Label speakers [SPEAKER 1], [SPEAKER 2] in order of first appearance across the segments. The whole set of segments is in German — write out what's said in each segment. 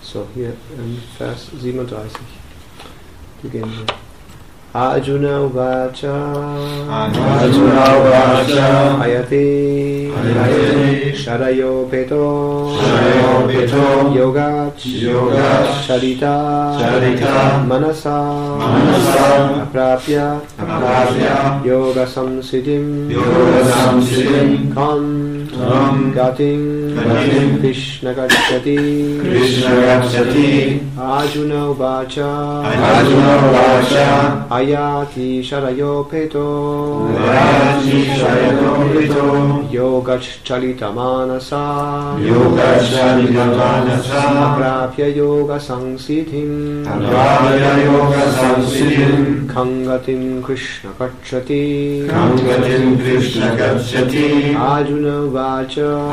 [SPEAKER 1] So, hier Vers 37 beginnen wir. Arjuna Uvacha Ayate Sharayo Peto Yogat Charita Manasa Aprapya Yoga Samsiddhim Kam Gatim Krishna Gacchati Arjuna Uvacha Ayati Sharayo Peto Yogach Chalita Manasa Aprapya Yoga Samsiddhim Kangatim Krishna Gacchati Arjuna Vacha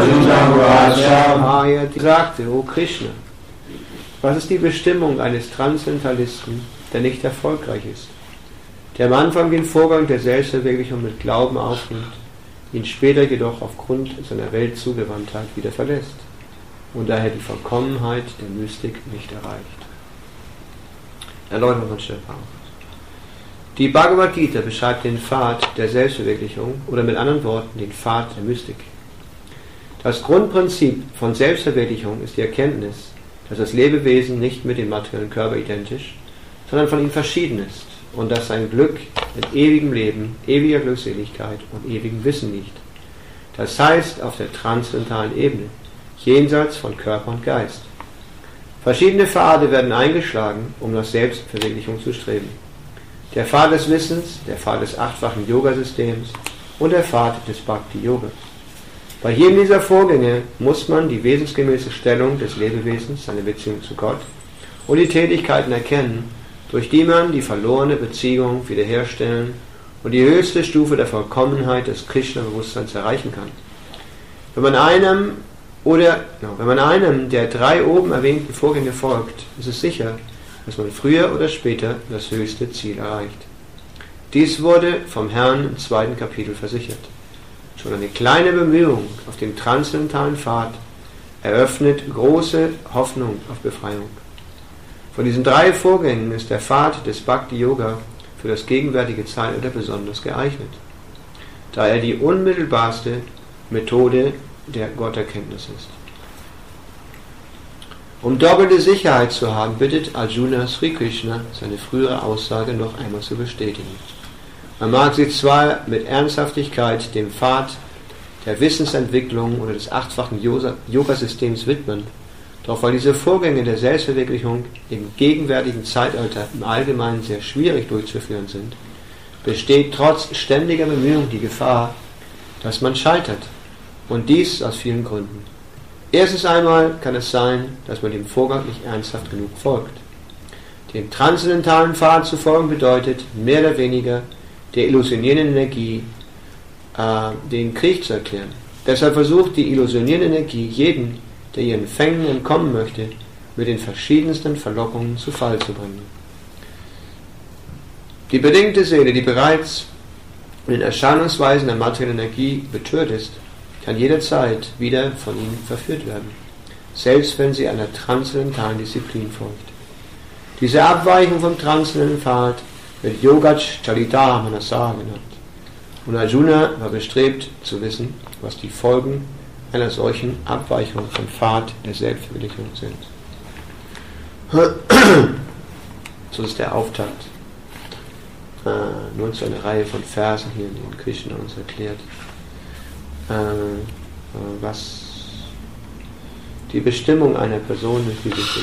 [SPEAKER 1] Ayati sagte, O Krishna, was ist die Bestimmung eines Transzendentalisten, der nicht erfolgreich ist, der am Anfang den Vorgang der Selbstverwirklichung mit Glauben aufnimmt, ihn später jedoch aufgrund seiner Weltzugewandtheit wieder verlässt und daher die Vollkommenheit der Mystik nicht erreicht. Erläuterung von Stefan. Die Bhagavad Gita beschreibt den Pfad der Selbstverwirklichung oder mit anderen Worten den Pfad der Mystik. Das Grundprinzip von Selbstverwirklichung ist die Erkenntnis, dass das Lebewesen nicht mit dem materiellen Körper identisch, sondern von ihm verschieden ist und dass sein Glück in ewigem Leben, ewiger Glückseligkeit und ewigem Wissen liegt. Das heißt auf der transzendentalen Ebene, jenseits von Körper und Geist. Verschiedene Pfade werden eingeschlagen, um nach Selbstverwirklichung zu streben. Der Pfad des Wissens, der Pfad des achtfachen Yoga-Systems und der Pfad des Bhakti-Yoga. Bei jedem dieser Vorgänge muss man die wesensgemäße Stellung des Lebewesens, seine Beziehung zu Gott und die Tätigkeiten erkennen, durch die man die verlorene Beziehung wiederherstellen und die höchste Stufe der Vollkommenheit des Krishna-Bewusstseins erreichen kann. Wenn man einem der drei oben erwähnten Vorgänge folgt, ist es sicher, dass man früher oder später das höchste Ziel erreicht. Dies wurde vom Herrn im 2. Kapitel versichert. Schon eine kleine Bemühung auf dem transzendentalen Pfad eröffnet große Hoffnung auf Befreiung. Von diesen drei Vorgängen ist der Pfad des Bhakti-Yoga für das gegenwärtige Zeitalter besonders geeignet, da er die unmittelbarste Methode der Gotterkenntnis ist. Um doppelte Sicherheit zu haben, bittet Arjuna Sri Krishna, seine frühere Aussage noch einmal zu bestätigen. Man mag sich zwar mit Ernsthaftigkeit dem Pfad der Wissensentwicklung oder des achtfachen Yoga-Systems widmen, doch weil diese Vorgänge der Selbstverwirklichung im gegenwärtigen Zeitalter im Allgemeinen sehr schwierig durchzuführen sind, besteht trotz ständiger Bemühungen die Gefahr, dass man scheitert, und dies aus vielen Gründen. Erstens einmal kann es sein, dass man dem Vorgang nicht ernsthaft genug folgt. Dem transzendentalen Pfad zu folgen bedeutet, mehr oder weniger der illusionierenden Energie den Krieg zu erklären. Deshalb versucht die illusionierende Energie jeden, der ihren Fängen entkommen möchte, mit den verschiedensten Verlockungen zu Fall zu bringen. Die bedingte Seele, die bereits in den Erscheinungsweisen der materiellen Energie betört ist, kann jederzeit wieder von ihnen verführt werden, selbst wenn sie einer transzendentalen Disziplin folgt. Diese Abweichung vom transzendentalen Pfad wird Yogach Charita Manasa genannt. Und Arjuna war bestrebt zu wissen, was die Folgen einer solchen Abweichung vom Pfad der Selbstverwirklichung sind. So ist der Auftakt. Nun zu einer Reihe von Versen hier, in denen Krishna uns erklärt, was die Bestimmung einer Person ist, die sich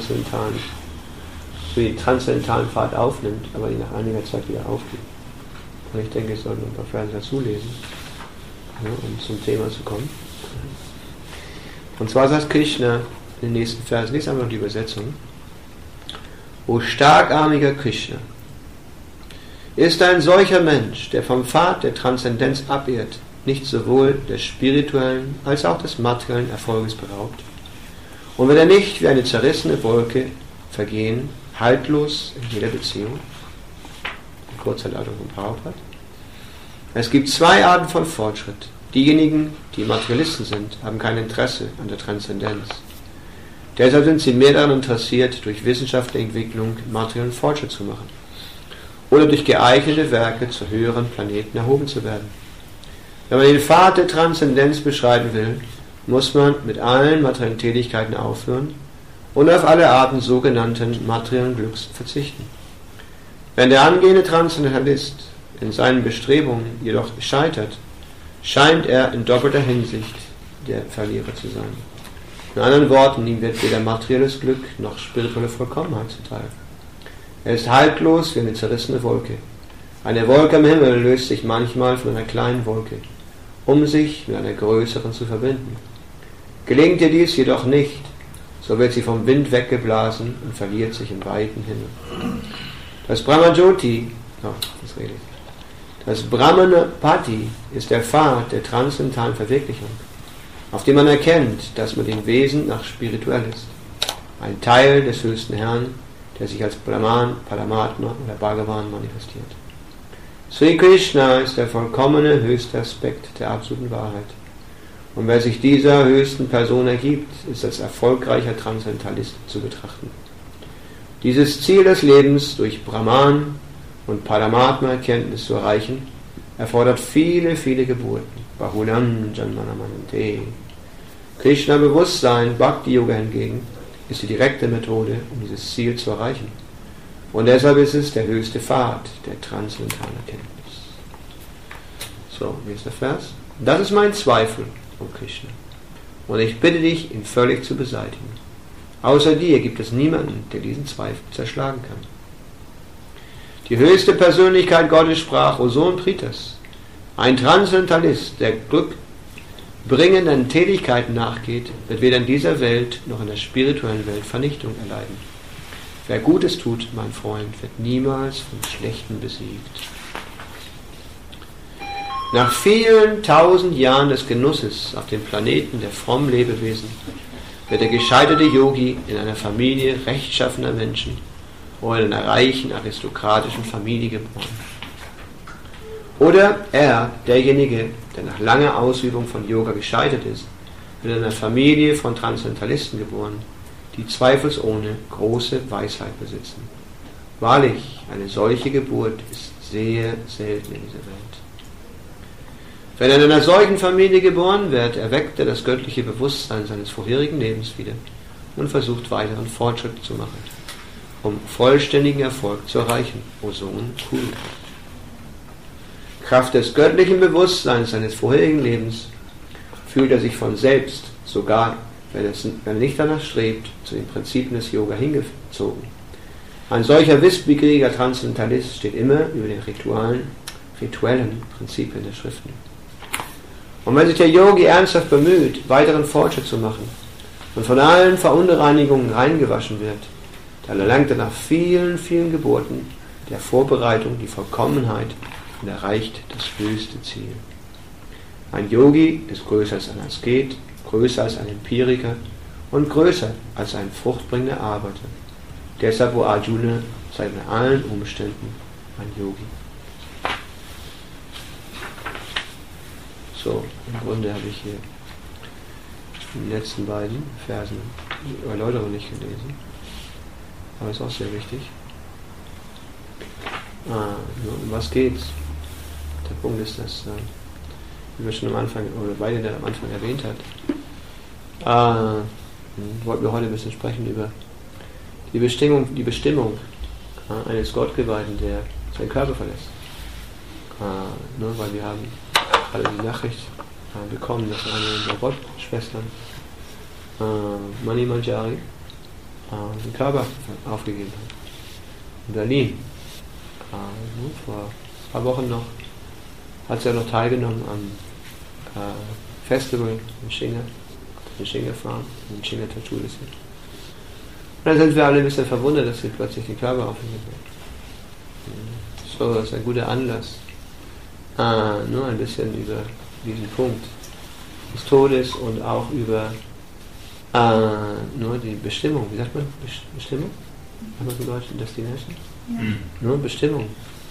[SPEAKER 1] den transzendentalen Pfad aufnimmt, aber die nach einiger Zeit wieder aufgibt. Und ich denke, ich sollte ein paar Verse dazu lesen, um zum Thema zu kommen. Und zwar sagt Krishna in den nächsten Versen, lese einfach noch die Übersetzung: O starkarmiger Krishna, ist ein solcher Mensch, der vom Pfad der Transzendenz abirrt, nicht sowohl des spirituellen als auch des materiellen Erfolges beraubt? Und wird er nicht wie eine zerrissene Wolke vergehen, haltlos in jeder Beziehung? Die Kurzerleitung von Prabhupada. Es gibt zwei Arten von Fortschritt. Diejenigen, die Materialisten sind, haben kein Interesse an der Transzendenz. Deshalb sind sie mehr daran interessiert, durch wissenschaftliche Entwicklung materiellen Fortschritt zu machen oder durch geeignete Werke zu höheren Planeten erhoben zu werden. Wenn man den Pfad der Transzendenz beschreiten will, muss man mit allen materiellen Tätigkeiten aufhören und auf alle Arten sogenannten materiellen Glücks verzichten. Wenn der angehende Transzendentalist in seinen Bestrebungen jedoch scheitert, scheint er in doppelter Hinsicht der Verlierer zu sein. In anderen Worten, ihm wird weder materielles Glück noch spirituelle Vollkommenheit zuteil. Er ist haltlos wie eine zerrissene Wolke. Eine Wolke am Himmel löst sich manchmal von einer kleinen Wolke, um sich mit einer größeren zu verbinden. Gelingt ihr dies jedoch nicht, so wird sie vom Wind weggeblasen und verliert sich im weiten Himmel. Das Brahmajyoti, das Brahmanapati ist der Pfad der transzendentalen Verwirklichung, auf dem man erkennt, dass man dem Wesen nach spirituell ist, ein Teil des höchsten Herrn, der sich als Brahman, Paramatma oder Bhagavan manifestiert. Sri Krishna ist der vollkommene höchste Aspekt der absoluten Wahrheit. Und wer sich dieser höchsten Person ergibt, ist als erfolgreicher Transzendentalist zu betrachten. Dieses Ziel des Lebens durch Brahman und Paramatma-Erkenntnis zu erreichen, erfordert viele, viele Geburten. Bahulam Janmanamanante. Krishna-Bewusstsein, Bhakti-Yoga hingegen, ist die direkte Methode, um dieses Ziel zu erreichen. Und deshalb ist es der höchste Pfad der transzendentalen Erkenntnis. So, wie ist der Vers? Das ist mein Zweifel, O Krishna. Und ich bitte dich, ihn völlig zu beseitigen. Außer dir gibt es niemanden, der diesen Zweifel zerschlagen kann. Die höchste Persönlichkeit Gottes sprach, O Sohn Pritas, ein Transzendentalist, der glückbringenden Tätigkeiten nachgeht, wird weder in dieser Welt noch in der spirituellen Welt Vernichtung erleiden. Wer Gutes tut, mein Freund, wird niemals vom Schlechten besiegt. Nach vielen tausend Jahren des Genusses auf dem Planeten der frommen Lebewesen wird der gescheiterte Yogi in einer Familie rechtschaffener Menschen oder in einer reichen aristokratischen Familie geboren. Oder er, derjenige, der nach langer Ausübung von Yoga gescheitert ist, wird in einer Familie von Transzendentalisten geboren, die zweifelsohne große Weisheit besitzen. Wahrlich, eine solche Geburt ist sehr selten in dieser Welt. Wenn er in einer solchen Familie geboren wird, erweckt er das göttliche Bewusstsein seines vorherigen Lebens wieder und versucht weiteren Fortschritt zu machen, um vollständigen Erfolg zu erreichen. O Sohn, cool. Kraft des göttlichen Bewusstseins seines vorherigen Lebens fühlt er sich von selbst, sogar wenn er nicht danach strebt, zu den Prinzipien des Yoga hingezogen. Ein solcher wissbegieriger Transzendentalist steht immer über den rituellen Prinzipien der Schriften. Und wenn sich der Yogi ernsthaft bemüht, weiteren Fortschritt zu machen und von allen Verunreinigungen reingewaschen wird, dann erlangt er nach vielen, vielen Geburten der Vorbereitung die Vollkommenheit und erreicht das höchste Ziel. Ein Yogi ist größer als ein Asket, größer als ein Empiriker und größer als ein fruchtbringender Arbeiter. Deshalb, wo Arjuna, sei bei allen Umständen ein Yogi. So, im Grunde habe ich hier in den letzten beiden Versen die Erläuterung nicht gelesen, aber ist auch sehr wichtig. Um was geht's? Der Punkt ist, dass, wie wir schon am Anfang, oder beide der am Anfang erwähnt hat, wollten wir heute ein bisschen sprechen über die Bestimmung eines Gottgeweihten, der seinen Körper verlässt. Nur weil wir haben alle die Nachricht bekommen, dass eine unserer Gottschwestern, Mani Manjari, den Körper aufgegeben hat. In Berlin. Vor ein paar Wochen noch hat sie ja noch teilgenommen am Festival in Shinga, den Shinga Farm, in Shinga Tattoo ist. Und dann sind wir alle ein bisschen verwundert, dass sie plötzlich den Körper aufgegeben hat. So, das ist ein guter Anlass. Nur ein bisschen über diesen Punkt des Todes und auch über nur die Bestimmung. Wie sagt man? Bestimmung? Haben wir im Deutschen Destination? Ja. Nur Bestimmung.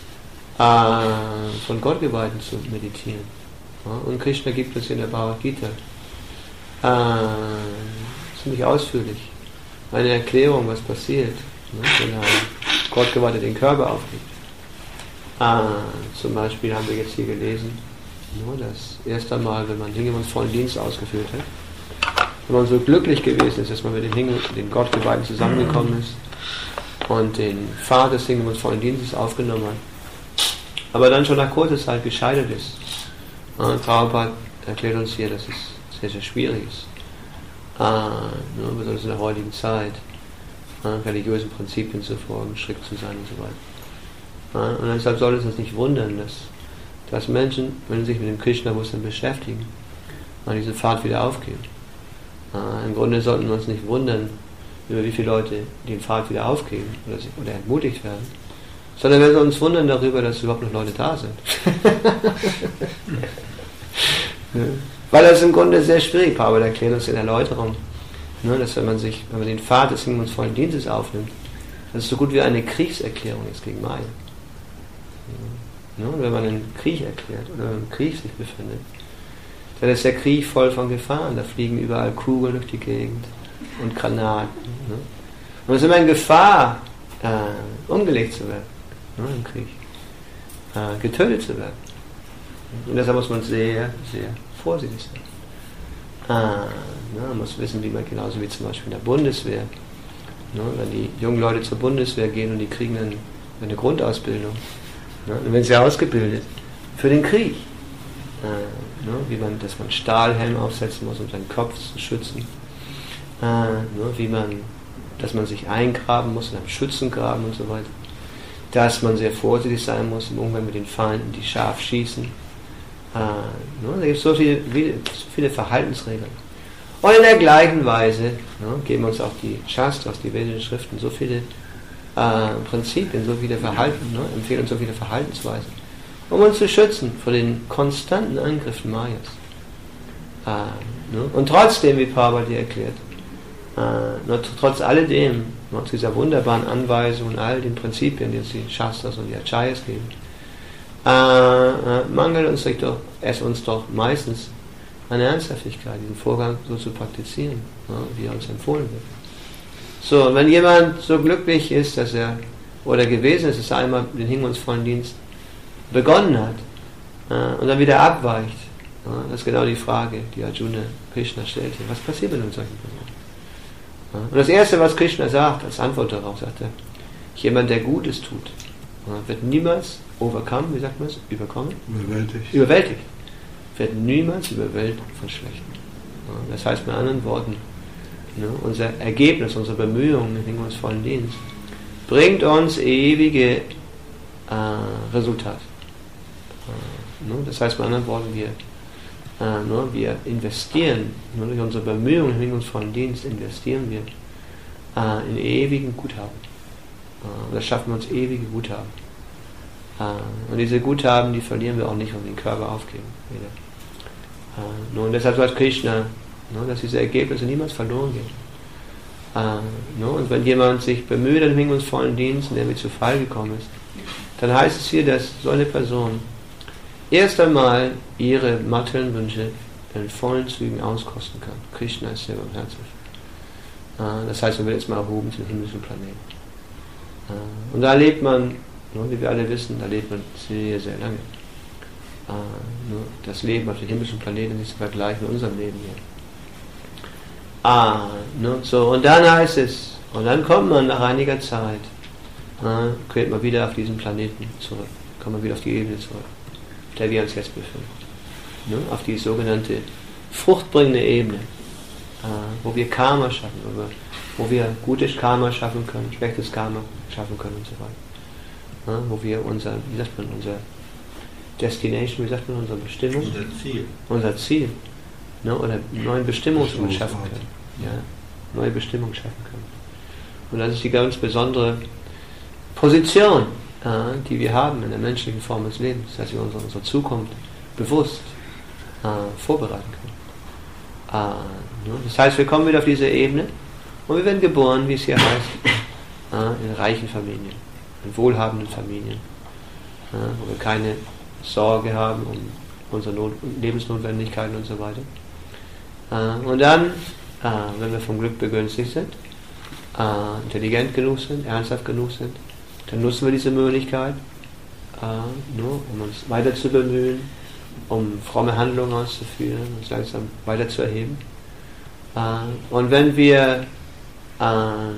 [SPEAKER 1] Von Gottgeweihten zu meditieren. Und Krishna gibt uns in der Bhagavad Gita ziemlich ausführlich eine Erklärung, was passiert, wenn ein Gottgeweihter den Körper aufgibt. Zum Beispiel haben wir jetzt hier gelesen, das erste Mal, wenn man hingebungsvollen Dienst ausgeführt hat, wenn man so glücklich gewesen ist, dass man mit den Gottgeweihten zusammengekommen ist und den Pfad des hingebungsvollen Dienstes aufgenommen hat, aber dann schon nach kurzer Zeit gescheitert ist. Prabhupada erklärt uns hier, dass es sehr, sehr schwierig ist, besonders in der heutigen Zeit, religiösen Prinzipien zu folgen, strikt zu sein und so weiter. Und deshalb soll es uns nicht wundern, dass Menschen, wenn sie sich mit dem Krishna-Bewusstsein beschäftigen, diese Pfad wieder aufgeben. Im Grunde sollten wir uns nicht wundern, über wie viele Leute den Pfad wieder aufgeben oder entmutigt werden, sondern wir sollen uns wundern darüber, dass überhaupt noch Leute da sind. Weil das im Grunde sehr schwierig war, aber da erklärt uns in der Erläuterung, dass wenn man den Pfad des hingebungsvollen Dienstes aufnimmt, dass es so gut wie eine Kriegserklärung ist gegen Maya. Und wenn man einen Krieg erklärt oder im Krieg sich befindet, dann ist der Krieg voll von Gefahren. Da fliegen überall Kugeln durch die Gegend und Granaten. Und es ist immer in Gefahr, umgelegt zu werden im Krieg, getötet zu werden. Und deshalb muss man sehr, sehr vorsichtig sein. Man muss wissen, wie man genauso wie zum Beispiel in der Bundeswehr, wenn die jungen Leute zur Bundeswehr gehen und die kriegen dann eine Grundausbildung, und wenn sie ausgebildet für den Krieg, dass man Stahlhelm aufsetzen muss, um seinen Kopf zu schützen, dass man sich eingraben muss in einem Schützengraben und so weiter, dass man sehr vorsichtig sein muss im Umgang mit den Feinden, die scharf schießen. Da gibt es so viele Verhaltensregeln. Und in der gleichen Weise geben uns auch die Shastras, die vedischen Schriften, so viele Prinzipien, so viele Verhalten, empfehlen uns so viele Verhaltensweisen, um uns zu schützen vor den konstanten Angriffen Mayas. Und trotzdem, wie Prabhupada hier erklärt, trotz alledem, zu dieser wunderbaren Anweisung und all den Prinzipien, die uns die Shastras und die Acharyas geben, mangelt es uns doch meistens an Ernsthaftigkeit, diesen Vorgang so zu praktizieren, wie er uns empfohlen wird. So, und wenn jemand so glücklich ist, dass er, oder gewesen ist, dass er einmal den hingebungsvollen Dienst begonnen hat und dann wieder abweicht, das ist genau die Frage, die Arjuna Krishna stellt hier. Was passiert mit solchen Personen? Und das Erste, was Krishna sagt, als Antwort darauf, sagt er, jemand, der Gutes tut, wird niemals overcome, wie sagt man es? Überkommen? Überwältigt. Wird niemals überwältigt von Schlechten. Das heißt mit anderen Worten, unser Ergebnis, unsere Bemühungen im hingebungsvollen Dienst bringt uns ewige Resultate. Das heißt mit anderen Worten, wir investieren, durch unsere Bemühungen im hingebungsvollen Dienst investieren wir in ewigen Guthaben. Das schaffen wir uns ewige Guthaben. Und diese Guthaben, die verlieren wir auch nicht, wenn wir den Körper aufgeben. Und deshalb sagt Krishna, dass diese Ergebnisse niemals verloren gehen. Und wenn jemand sich bemüht im hingebungsvollen Dienst, in dem er zu Fall gekommen ist, dann heißt es hier, dass so eine Person erst einmal ihre materiellen Wünsche in vollen Zügen auskosten kann. Krishna ist sehr barmherzig. Das heißt, man wird jetzt mal erhoben zum himmlischen Planeten. Und da lebt man, wie wir alle wissen, da lebt man sehr, sehr lange. Das Leben auf dem himmlischen Planeten ist nicht zu vergleichen mit unserem Leben hier. Und dann heißt es, und dann kommt man nach einiger Zeit, kehrt man wieder auf diesen Planeten zurück, kommt man wieder auf die Ebene zurück, auf der wir uns jetzt befinden. Auf die sogenannte fruchtbringende Ebene, wo wir Karma schaffen, wo wir gutes Karma schaffen können, schlechtes Karma schaffen können und so weiter. Wo wir unser Destination, unsere Bestimmung, unser Ziel, oder neue Bestimmungen schaffen können. Ja, neue Bestimmungen schaffen können. Und das ist die ganz besondere Position, die wir haben in der menschlichen Form des Lebens, dass wir unsere Zukunft bewusst vorbereiten können. Das heißt, wir kommen wieder auf diese Ebene und wir werden geboren, wie es hier heißt, in reichen Familien, in wohlhabenden Familien, wo wir keine Sorge haben um unsere Lebensnotwendigkeiten und so weiter. Und dann, wenn wir vom Glück begünstigt sind, intelligent genug sind, ernsthaft genug sind, dann nutzen wir diese Möglichkeit, um uns weiter zu bemühen, um fromme Handlungen auszuführen, uns langsam weiter zu erheben. Und wenn wir ein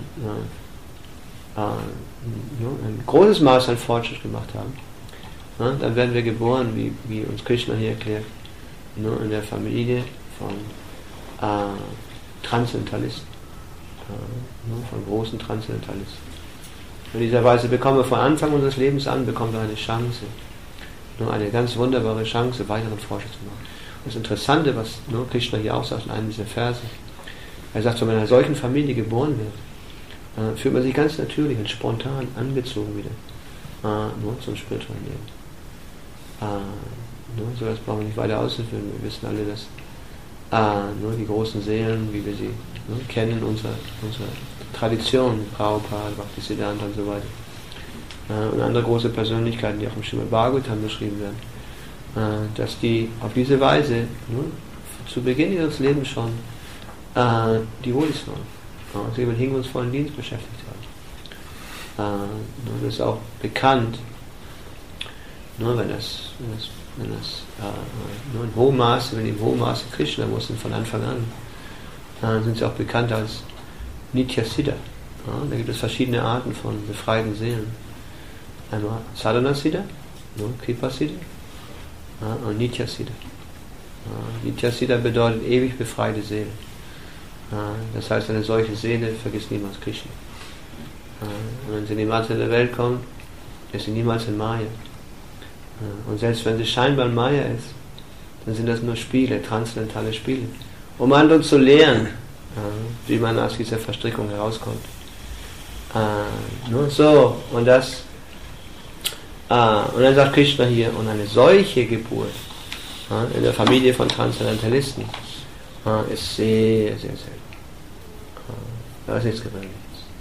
[SPEAKER 1] großes Maß an Fortschritt gemacht haben, dann werden wir geboren, wie uns Krishna hier erklärt, in der Familie von Transzendentalisten, von großen Transzendentalisten. In dieser Weise bekommen wir von Anfang unseres Lebens an eine Chance, eine ganz wunderbare Chance, weiteren Fortschritt zu machen. Und das Interessante, was Krishna hier auch sagt in einem dieser Verse, er sagt, wenn man in einer solchen Familie geboren wird, fühlt man sich ganz natürlich und spontan angezogen wieder zum spirituellen Leben. So, das brauchen wir nicht weiter auszuführen. Wir wissen alle, dass die großen Seelen, wie wir sie kennen, unsere Tradition, Prabhupada, Bhaktisiddhanta und so weiter, und andere große Persönlichkeiten, die auch im Srimad Bhagavatam beschrieben werden, dass die auf diese Weise zu Beginn ihres Lebens schon die Holis waren, sie mit hingebungsvollen Dienst beschäftigt haben. Das ist auch bekannt, wenn in hohem Maße Krishna wussten von Anfang an, sind sie auch bekannt als Nitya Siddha. Da gibt es verschiedene Arten von befreiten Seelen. Einmal Sadhana Siddha, Kripa Siddha und Nitya Siddha. Nitya Siddha bedeutet ewig befreite Seele. Das heißt, eine solche Seele vergisst niemals Krishna. Und wenn sie in die materielle Welt kommt, ist sie niemals in Maya. Und selbst wenn sie scheinbar in Maya ist, dann sind das nur Spiele, transzendentale Spiele, um anderen zu lehren, wie man aus dieser Verstrickung herauskommt. Nur so, und dann sagt Krishna hier, und eine solche Geburt in der Familie von Transzendentalisten ist sehr, sehr selten. Da ist nichts Gewöhnliches.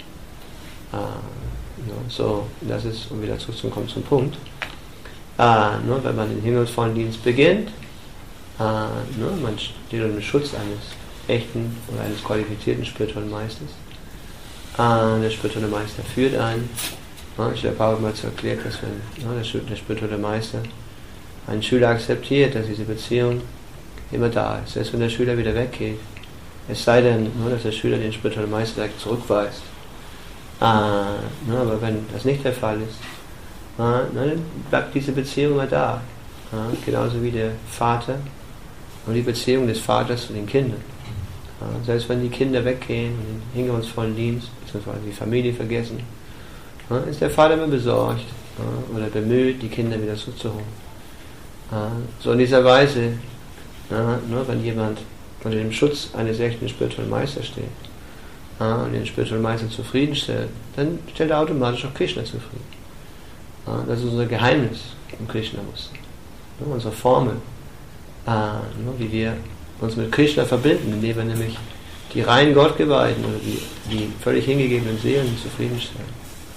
[SPEAKER 1] So, das ist, um wieder zurückzukommen zum Punkt, wenn man den himmelsvollen Dienst beginnt, man steht unter dem Schutz eines echten oder eines qualifizierten spirituellen Meisters. Der spirituelle Meister führt einen. Ich habe Paul mal erklärt, dass wenn der spirituelle Meister einen Schüler akzeptiert, dass diese Beziehung immer da ist. Selbst wenn der Schüler wieder weggeht, es sei denn, dass der Schüler den spirituellen Meister direkt zurückweist. Aber wenn das nicht der Fall ist, dann bleibt diese Beziehung immer da. Genauso wie der Vater und die Beziehung des Vaters zu den Kindern. Selbst wenn die Kinder weggehen und den hingebungsvollen Dienst, beziehungsweise die Familie vergessen, ist der Vater immer besorgt oder bemüht, die Kinder wieder zurückzuholen. So in dieser Weise, wenn jemand unter dem Schutz eines echten spirituellen Meisters steht und den spirituellen Meister zufriedenstellt, dann stellt er automatisch auch Krishna zufrieden. Das ist unser Geheimnis im Krishna-Muster. Unsere Formel, wie wir uns mit Krishna verbinden, indem wir nämlich die rein Gottgeweihten oder die völlig hingegebenen Seelen zufriedenstellen.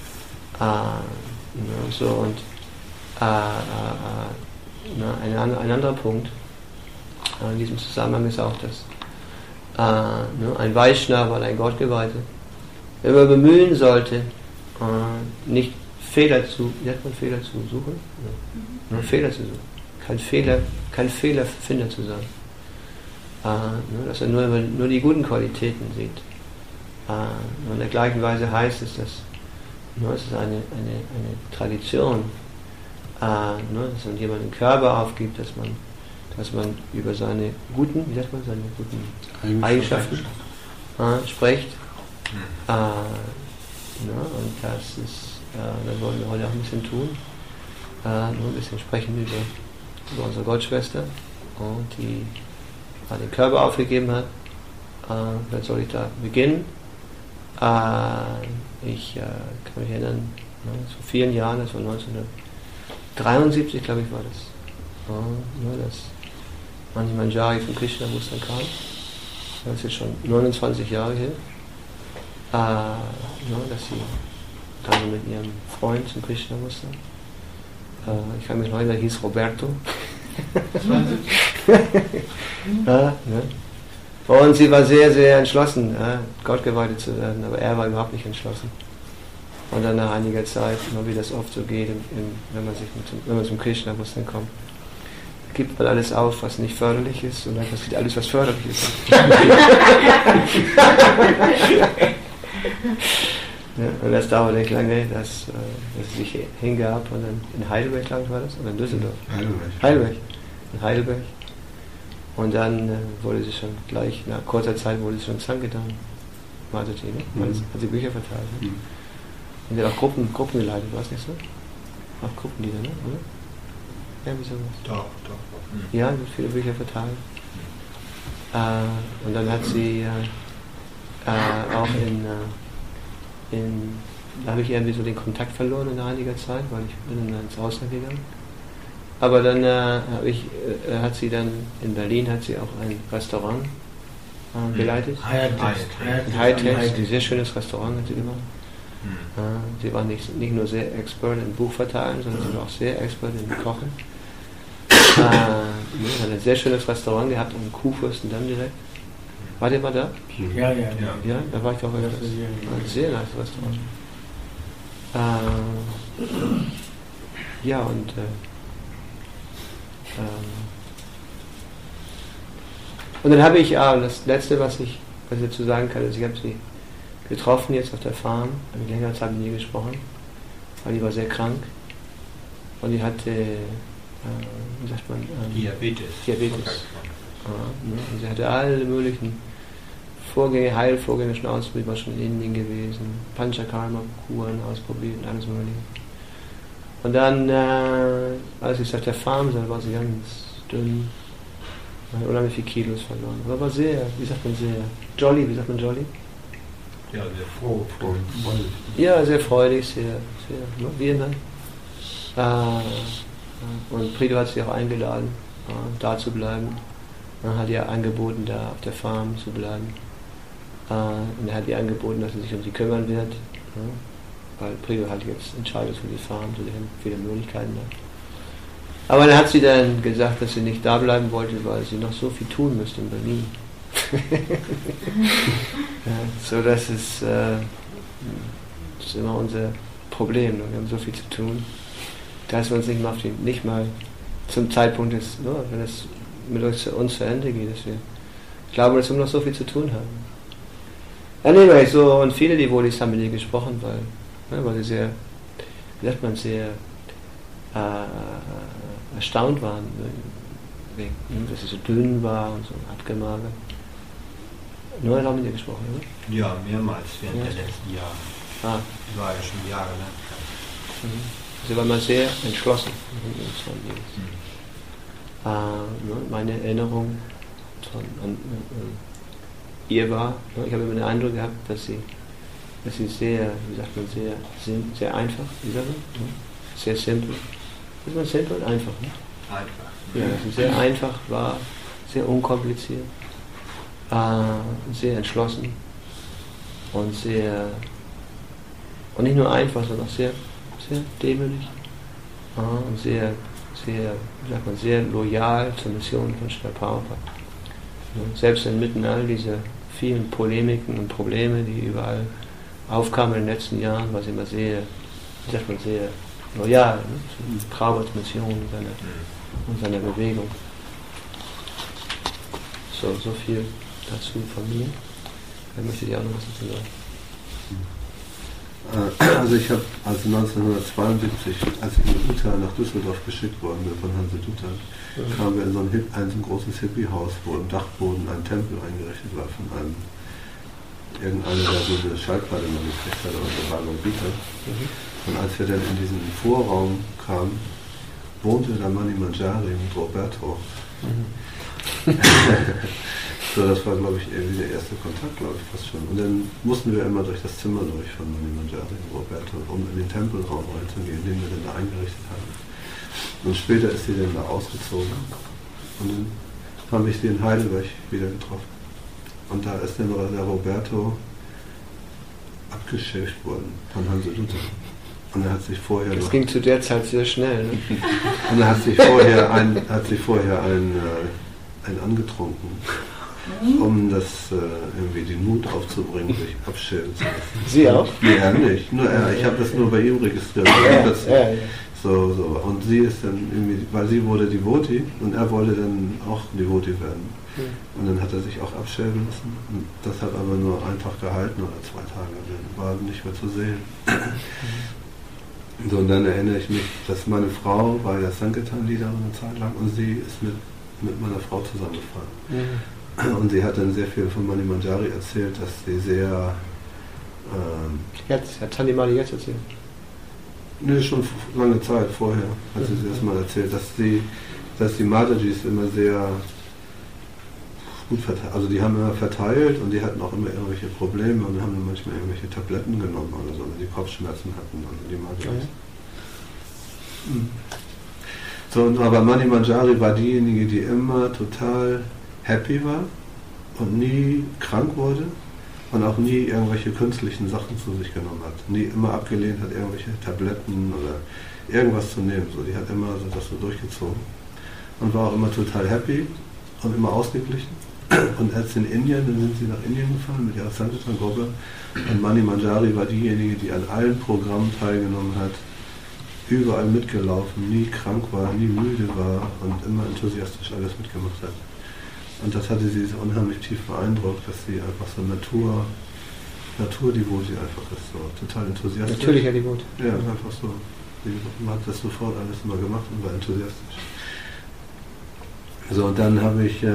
[SPEAKER 1] Ein anderer Punkt in diesem Zusammenhang ist auch, dass ein Vaishnava oder ein Gottgeweihter immer bemühen sollte, nicht Fehler zu suchen, Fehler zu suchen, kein Fehlerfinder zu sein. Dass er nur die guten Qualitäten sieht. Und in der gleichen Weise heißt es, dass es ist eine Tradition, dass wenn jemand den Körper aufgibt, dass man über seine guten Eigenschaften spricht. Und das ist, da wollen wir heute auch ein bisschen tun. Nur ein bisschen sprechen über unsere Gottschwester, die den Körper aufgegeben hat. Vielleicht soll ich da beginnen. Ich kann mich erinnern, vor vielen Jahren, das war 1973, glaube ich, war das, dass Mani Manjari von Krishna Muster kam. Das ist jetzt schon 29 Jahre her. Dass sie dann mit ihrem Freund zum Krishna Muster. Ich kann mich noch erinnern, er hieß Roberto. Und sie war sehr, sehr entschlossen, gottgeweiht zu werden, aber er war überhaupt nicht entschlossen. Und dann nach einiger Zeit, wie das oft so geht, wenn man zum Krishna dann kommt, gibt man alles auf, was nicht förderlich ist, und dann passiert alles, was förderlich ist. Ja, und das dauert nicht lange, dass es sich hingab, und dann in Heidelberg, glaube ich, war das, oder in Düsseldorf? Heidelberg. In Heidelberg. Und dann wurde sie schon gleich, nach kurzer Zeit wurde sie schon Sankirtan Mataji, ne? Hat sie Bücher verteilt. Ne? Und sie hat auch Gruppen geleitet, war es nicht so? Auch Gruppenlieder, ne? Oder? Ja, wie sowas. Doch. Ja, sie hat viele Bücher verteilt. Und dann hat sie auch da habe ich irgendwie so den Kontakt verloren in einiger Zeit, weil ich bin dann ins Ausland gegangen. Aber dann hat sie dann in Berlin auch ein Restaurant geleitet. High Taste, ein sehr schönes Restaurant hat sie gemacht. Sie war nicht nur sehr expert im Buchverteilen, sondern sie war auch sehr expert im Kochen. Hat ein sehr schönes Restaurant gehabt im Kuhfürstendamm direkt. War der mal da?
[SPEAKER 2] Ja.
[SPEAKER 1] Ja, da war ich auch. Ein sehr nice Restaurant. Und dann habe ich, das Letzte, was ich dazu sagen kann, ist, ich habe sie getroffen jetzt auf der Farm, habe ich längere Zeit mit ihr gesprochen, weil die war sehr krank und die hatte, wie sagt man? Diabetes. Und sie hatte alle möglichen Heilvorgänge schon ausprobiert, war schon in Indien gewesen, Panchakarma-Kuren ausprobiert und alles mögliche. Und dann, als ich auf der Farm sah, war sie ganz dünn, unheimlich viele Kilos verloren. Aber war sehr, wie sagt man, sehr jolly, wie sagt man jolly?
[SPEAKER 3] Ja, sehr froh.
[SPEAKER 1] Ja, sehr freudig, sehr, wie immer. Und Prido hat sie auch eingeladen, da zu bleiben. Er hat ihr angeboten, da auf der Farm zu bleiben. Und er hat ihr angeboten, dass er sich um sie kümmern wird. Weil Prido halt jetzt entscheidet für die Farm, so viele Möglichkeiten hat. Aber dann hat sie dann gesagt, dass sie nicht da bleiben wollte, weil sie noch so viel tun müsste in Berlin. So, das ist immer unser Problem. Wir haben so viel zu tun, dass wir uns nicht mal zum Zeitpunkt ist, wenn es mit uns zu Ende geht, dass wir glauben, dass wir noch so viel zu tun haben. Anyway, so, und viele Devotees haben mit ihr gesprochen, weil sie sehr, wie sagt man, sehr erstaunt waren, dass sie so dünn war und so abgemagert. Nur haben mit ihr gesprochen, oder?
[SPEAKER 3] Ja, mehrmals während der letzten Jahre. Die war ja schon jahrelang krank.
[SPEAKER 1] Sie war mal sehr entschlossen. Meine Erinnerung an ihr war, ich habe immer den Eindruck gehabt, dass sie sehr, wie sagt man, sehr einfach, wie sagt man? Sehr simpel. Ist man simpel? Einfach, ne?
[SPEAKER 3] Einfach.
[SPEAKER 1] Ja, dass sie sehr einfach war, sehr unkompliziert, sehr entschlossen und nicht nur einfach, sondern auch sehr, sehr demütig und sehr, wie sagt man, sehr loyal zur Mission von Srila Prabhupada. Selbst inmitten all dieser vielen Polemiken und Probleme, die überall aufkamen in den letzten Jahren, war sie immer sehr, wie sagt man, sehr loyal, ne? Prabhupads Mission und seiner Bewegung. So viel dazu von mir. Wer möchte dir auch noch was dazu sagen?
[SPEAKER 4] Also ich habe 1972, als ich mit Uta nach Düsseldorf geschickt worden bin von Hanse Dutta, kamen wir in so ein großes Hippie-Haus, wo im Dachboden ein Tempel eingerichtet war von irgendeiner, der so eine Schallplatte mal gekriegt hat, oder der Bhagavad Gita. Und als wir dann in diesen Vorraum kamen, wohnte der Mani Manjari mit Roberto. So, das war, glaube ich, irgendwie der erste Kontakt, glaube ich, fast schon. Und dann mussten wir immer durch das Zimmer durch von Mani Manjari und Roberto, um in den Tempelraum reinzugehen, den wir dann da eingerichtet haben. Und später ist sie dann da ausgezogen. Und dann habe ich sie in Heidelberg wieder getroffen. Und da ist dann der Roberto abgeschäft worden von Hanse Dutta. Und er hat sich vorher...
[SPEAKER 1] Das ging zu der Zeit sehr schnell, ne?
[SPEAKER 4] Und er hat sich vorher einen angetrunken. um das irgendwie den Mut aufzubringen, sich abschälen zu lassen.
[SPEAKER 1] Sie auch?
[SPEAKER 4] Ja, nicht. Nur er. Ich habe das nur bei ihm registriert.
[SPEAKER 1] Ja.
[SPEAKER 4] So. Und sie ist dann irgendwie, weil sie wurde Devoti und er wollte dann auch Devoti werden. Und dann hat er sich auch abschälen lassen. Und das hat aber nur einen Tag gehalten oder 2 Tage. Dann war nicht mehr zu sehen. So, und dann erinnere ich mich, dass meine Frau war ja Sankirtan-Leaderin eine Zeit lang und sie ist mit meiner Frau zusammengefahren. Und sie hat dann sehr viel von Mani Manjari erzählt, dass sie sehr...
[SPEAKER 1] Jetzt, hat Tani Mali jetzt erzählt?
[SPEAKER 4] Nee, schon lange Zeit vorher hat sie das mal erzählt, dass die Matajis immer sehr gut verteilt, also die haben immer verteilt und die hatten auch immer irgendwelche Probleme und haben dann manchmal irgendwelche Tabletten genommen oder so, wenn die Kopfschmerzen hatten, also die Matajis. So, aber Mani Manjari war diejenige, die immer total happy war und nie krank wurde und auch nie irgendwelche künstlichen Sachen zu sich genommen hat. Nie immer abgelehnt hat, irgendwelche Tabletten oder irgendwas zu nehmen. So, die hat immer so das so durchgezogen und war auch immer total happy und immer ausgeglichen. Und als in Indien, dann sind sie nach Indien gefahren mit ihrer Sankirtan-Gruppe und Mani Manjari war diejenige, die an allen Programmen teilgenommen hat, überall mitgelaufen, nie krank war, nie müde war und immer enthusiastisch alles mitgemacht hat. Und das hatte sie so unheimlich tief beeindruckt, dass sie einfach so Naturdevoti einfach ist, so total enthusiastisch.
[SPEAKER 1] Natürlicher Devot.
[SPEAKER 4] Ja, einfach so. Sie hat das sofort alles immer gemacht und war enthusiastisch. So, und dann habe ich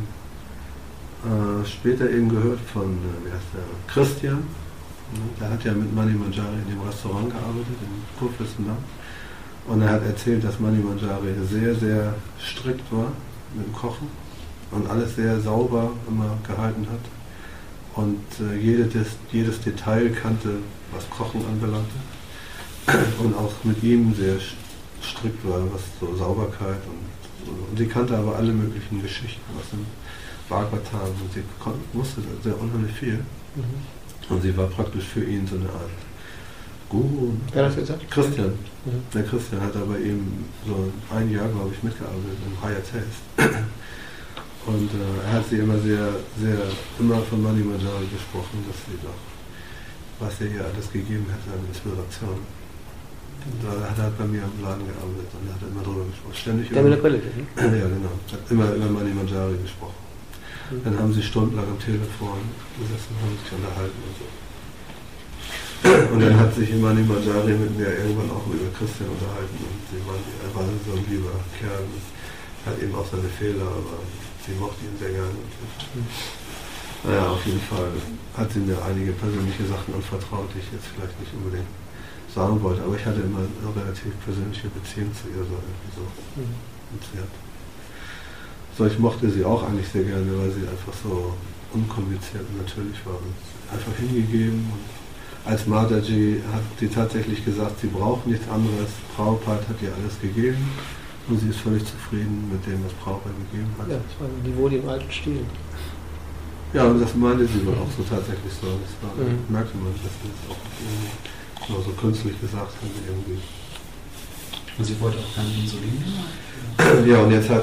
[SPEAKER 4] später eben gehört von, wie heißt der, Christian. Der hat ja mit Mani Manjari in dem Restaurant gearbeitet, in Kurfürstendamm. Und er hat erzählt, dass Mani Manjari sehr, sehr strikt war mit dem Kochen und alles sehr sauber immer gehalten hat. Und jedes Detail kannte, was Kochen anbelangte. Und auch mit ihm sehr strikt war, was so Sauberkeit und sie kannte aber alle möglichen Geschichten aus dem Bhagavatam und sie wusste sehr unheimlich viel. Und sie war praktisch für ihn so eine Art Guru.
[SPEAKER 1] Wer hat das gesagt?
[SPEAKER 4] Christian. Der Christian hat aber eben so 1 Jahr, glaube ich, mitgearbeitet im Higher Taste. Und er hat sie immer immer von Mani Manjari gesprochen, dass sie doch, was er ihr alles gegeben hat an Inspiration. Da hat er bei mir im Laden gearbeitet und er hat immer drüber gesprochen. Ständig
[SPEAKER 1] der mit der Brille, ne?
[SPEAKER 4] Ja, genau. Hat immer über Mani Manjari gesprochen. Dann haben sie stundenlang am Telefon gesessen und haben sich unterhalten und so. Und dann hat sich Mani Manjari mit mir irgendwann auch über Christian unterhalten und sie meinte, er war so ein lieber Kerl, hat eben auch seine Fehler, aber sie mochte ihn sehr gerne. Naja, auf jeden Fall hat sie mir einige persönliche Sachen anvertraut, die ich jetzt vielleicht nicht unbedingt sagen wollte, aber ich hatte immer eine relativ persönliche Beziehung zu ihr, so irgendwie so. Und sie hat so, ich mochte sie auch eigentlich sehr gerne, weil sie einfach so unkompliziert und natürlich war und einfach hingegeben. Und als Mataji hat sie tatsächlich gesagt, sie braucht nichts anderes. Prabhupada hat ihr alles gegeben und sie ist völlig zufrieden mit dem, was Prabhupada gegeben hat.
[SPEAKER 1] Ja, das war die Devoti im alten Stil.
[SPEAKER 4] Ja, und das meinte sie wohl auch so tatsächlich so. Das war, merkte man, dass sie das auch irgendwie nur so künstlich gesagt haben irgendwie.
[SPEAKER 3] Und sie wollte auch kein Insulin nehmen?
[SPEAKER 4] Ja, und jetzt hat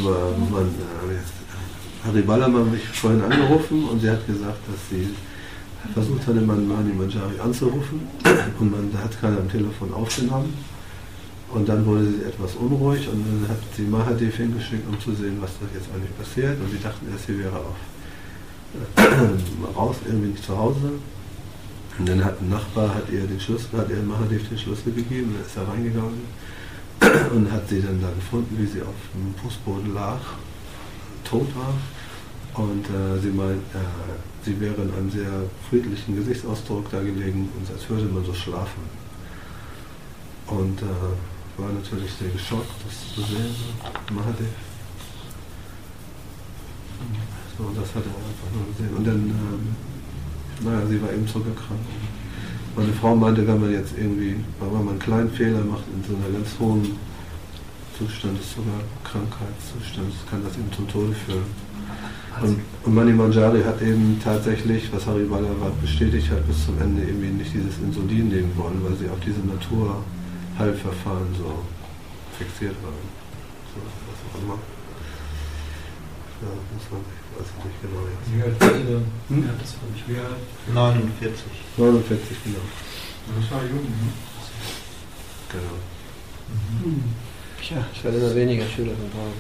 [SPEAKER 4] Haribala mich vorhin angerufen und sie hat gesagt, dass sie versucht hatte, Mani Manjari anzurufen und man hat keiner am Telefon aufgenommen. Und dann wurde sie etwas unruhig und dann hat sie Mahadev hingeschickt, um zu sehen, was da jetzt eigentlich passiert. Und sie dachten erst, sie wäre raus, irgendwie nicht zu Hause. Und dann hat ein Nachbar hat ihr Mahadev den Schlüssel gegeben, dann ist er reingegangen und hat sie dann da gefunden, wie sie auf dem Fußboden lag, tot war. Und sie meint, sie wäre in einem sehr friedlichen Gesichtsausdruck da gelegen und als würde man so schlafen. Und war natürlich sehr geschockt, das zu sehen, Mahadev. So, das hat er einfach nur gesehen. Und dann, sie war eben zuckerkrank. Meine Frau meinte, wenn man jetzt irgendwie, wenn man einen kleinen Fehler macht in so einer ganz hohen Zustand des Zuckerkrankheitszustands, kann das eben zum Tode führen. Und Mani Manjari hat eben tatsächlich, was Haribala bestätigt hat, bis zum Ende irgendwie nicht dieses Insulin nehmen wollen, weil sie auf diese Naturheilverfahren so fixiert waren. So, was auch immer. Ja, das war nicht genau jetzt.
[SPEAKER 3] Wie alt warst du denn? Ja, das war nicht wie alt. 49.
[SPEAKER 4] 49, genau.
[SPEAKER 3] Das war jung, ne?
[SPEAKER 4] Genau.
[SPEAKER 1] Tja, es werden immer weniger Schüler von Paul.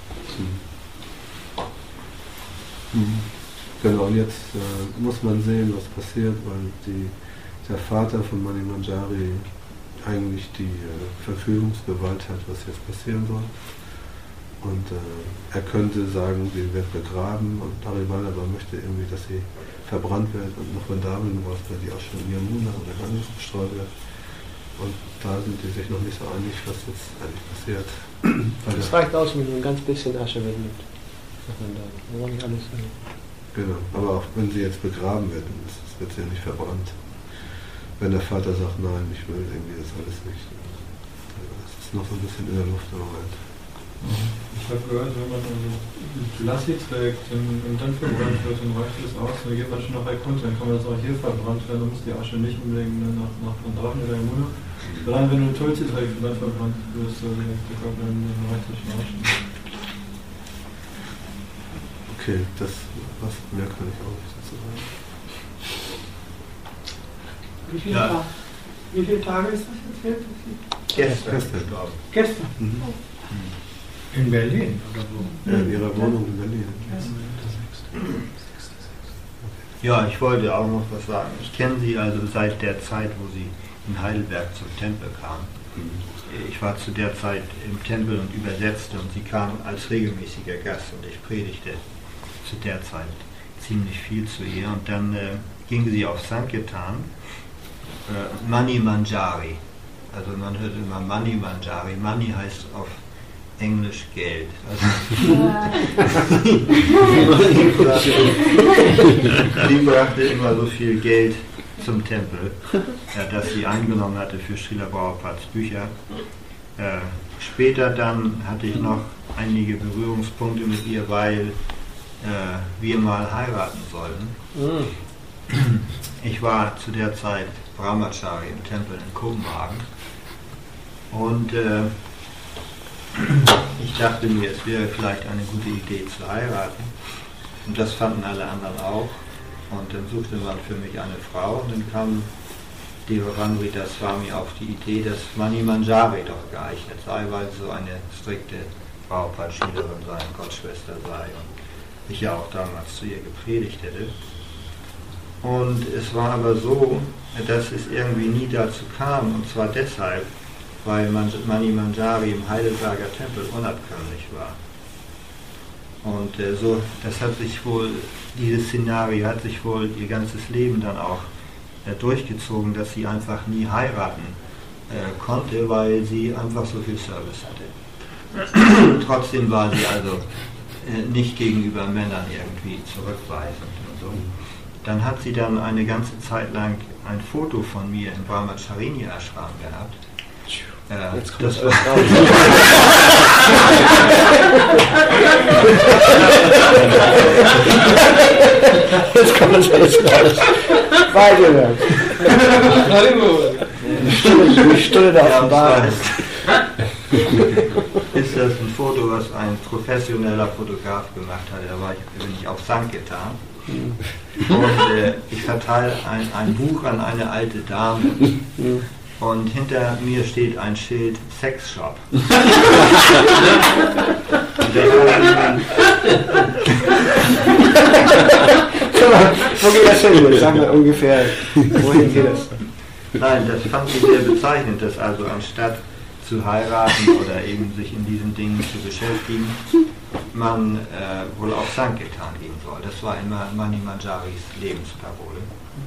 [SPEAKER 4] Genau, und jetzt muss man sehen, was passiert, weil der Vater von Mani Manjari eigentlich die Verfügungsgewalt hat, was jetzt passieren soll. Und er könnte sagen, sie wird begraben, und Harival aber möchte irgendwie, dass sie verbrannt wird und noch Vandalen was bei die auch schon in Yamuna oder Ganges gestreut wird. Und da sind die sich noch nicht so einig, was jetzt eigentlich passiert.
[SPEAKER 1] Es reicht aus, wenn nur ein ganz bisschen Asche mitnimmt. Wir wollen nicht alles sein.
[SPEAKER 4] Genau, aber auch wenn sie jetzt begraben wird, wird sie ja nicht verbrannt. Wenn der Vater sagt, nein, ich will irgendwie das alles nicht. Das ist noch so ein bisschen in der Luft im Moment.
[SPEAKER 3] Ich habe gehört, wenn man also Lassi trägt und dann verbrannt wird, dann reicht das aus, dann geht man schon noch runter, dann kann man das auch hier verbrannt werden, dann muss die Asche nicht unbedingt nach Vandachen oder Yamuna. Sondern wenn du Tulsi trägst und dann verbrannt wirst, dann reicht das schon aus.
[SPEAKER 4] Okay, was mehr kann ich auch nicht dazu sagen.
[SPEAKER 2] Wie viele Tage ist das jetzt? Gestern.
[SPEAKER 4] Mhm.
[SPEAKER 3] In Berlin oder wo?
[SPEAKER 4] Ja, in ihrer Wohnung in Berlin.
[SPEAKER 5] Ja, ich wollte auch noch was sagen. Ich kenne Sie also seit der Zeit, wo Sie in Heidelberg zum Tempel kamen. Ich war zu der Zeit im Tempel und übersetzte, und Sie kamen als regelmäßiger Gast, und ich predigte zu der Zeit ziemlich viel zu ihr. Und dann gingen Sie auf Sankirtan, Mani Manjari. Also man hört immer Mani Manjari. Mani heißt auf Englisch Geld. Sie brachte immer so viel Geld zum Tempel, das sie eingenommen hatte für Srila Prabhupads Bücher. Später dann hatte ich noch einige Berührungspunkte mit ihr, weil wir mal heiraten sollten. Ich war zu der Zeit Brahmachari im Tempel in Kopenhagen, und ich dachte mir, es wäre vielleicht eine gute Idee zu heiraten, und das fanden alle anderen auch, und dann suchte man für mich eine Frau, und dann kam Devaramrita Swami auf die Idee, dass Mani Manjari doch geeignet sei, weil sie so eine strikte Prabhupada-Schülerin sei, Gottschwester sei, und ich ja auch damals zu ihr gepredigt hätte. Und es war aber so, dass es irgendwie nie dazu kam, und zwar deshalb, weil Mani Manjari im Heidelberger Tempel unabkömmlich war. Und so, das hat sich wohl, dieses Szenario hat sich wohl ihr ganzes Leben dann auch durchgezogen, dass sie einfach nie heiraten konnte, weil sie einfach so viel Service hatte. Trotzdem war sie also nicht gegenüber Männern irgendwie zurückweisend und so. Dann hat sie dann eine ganze Zeit lang ein Foto von mir im Brahmacharini Ashram gehabt.
[SPEAKER 1] Jetzt kommt
[SPEAKER 5] das
[SPEAKER 1] alles raus. Jetzt kommt das alles raus. Weiterwerk. Die Stunde der Offenbarung.
[SPEAKER 5] Ist das ein Foto, was ein professioneller Fotograf gemacht hat? Da bin ich auf Sankirtan. Und ich verteile ein Buch an eine alte Dame. Und hinter mir steht ein Schild Sexshop.
[SPEAKER 1] Wo geht das hin? Sag mal ungefähr, wohin geht das?
[SPEAKER 5] Nein, das fand ich sehr bezeichnend, dass also anstatt zu heiraten oder eben sich in diesen Dingen zu beschäftigen, man wohl auf Sankirtan gehen soll. Das war immer Mani Manjaris Lebensparole.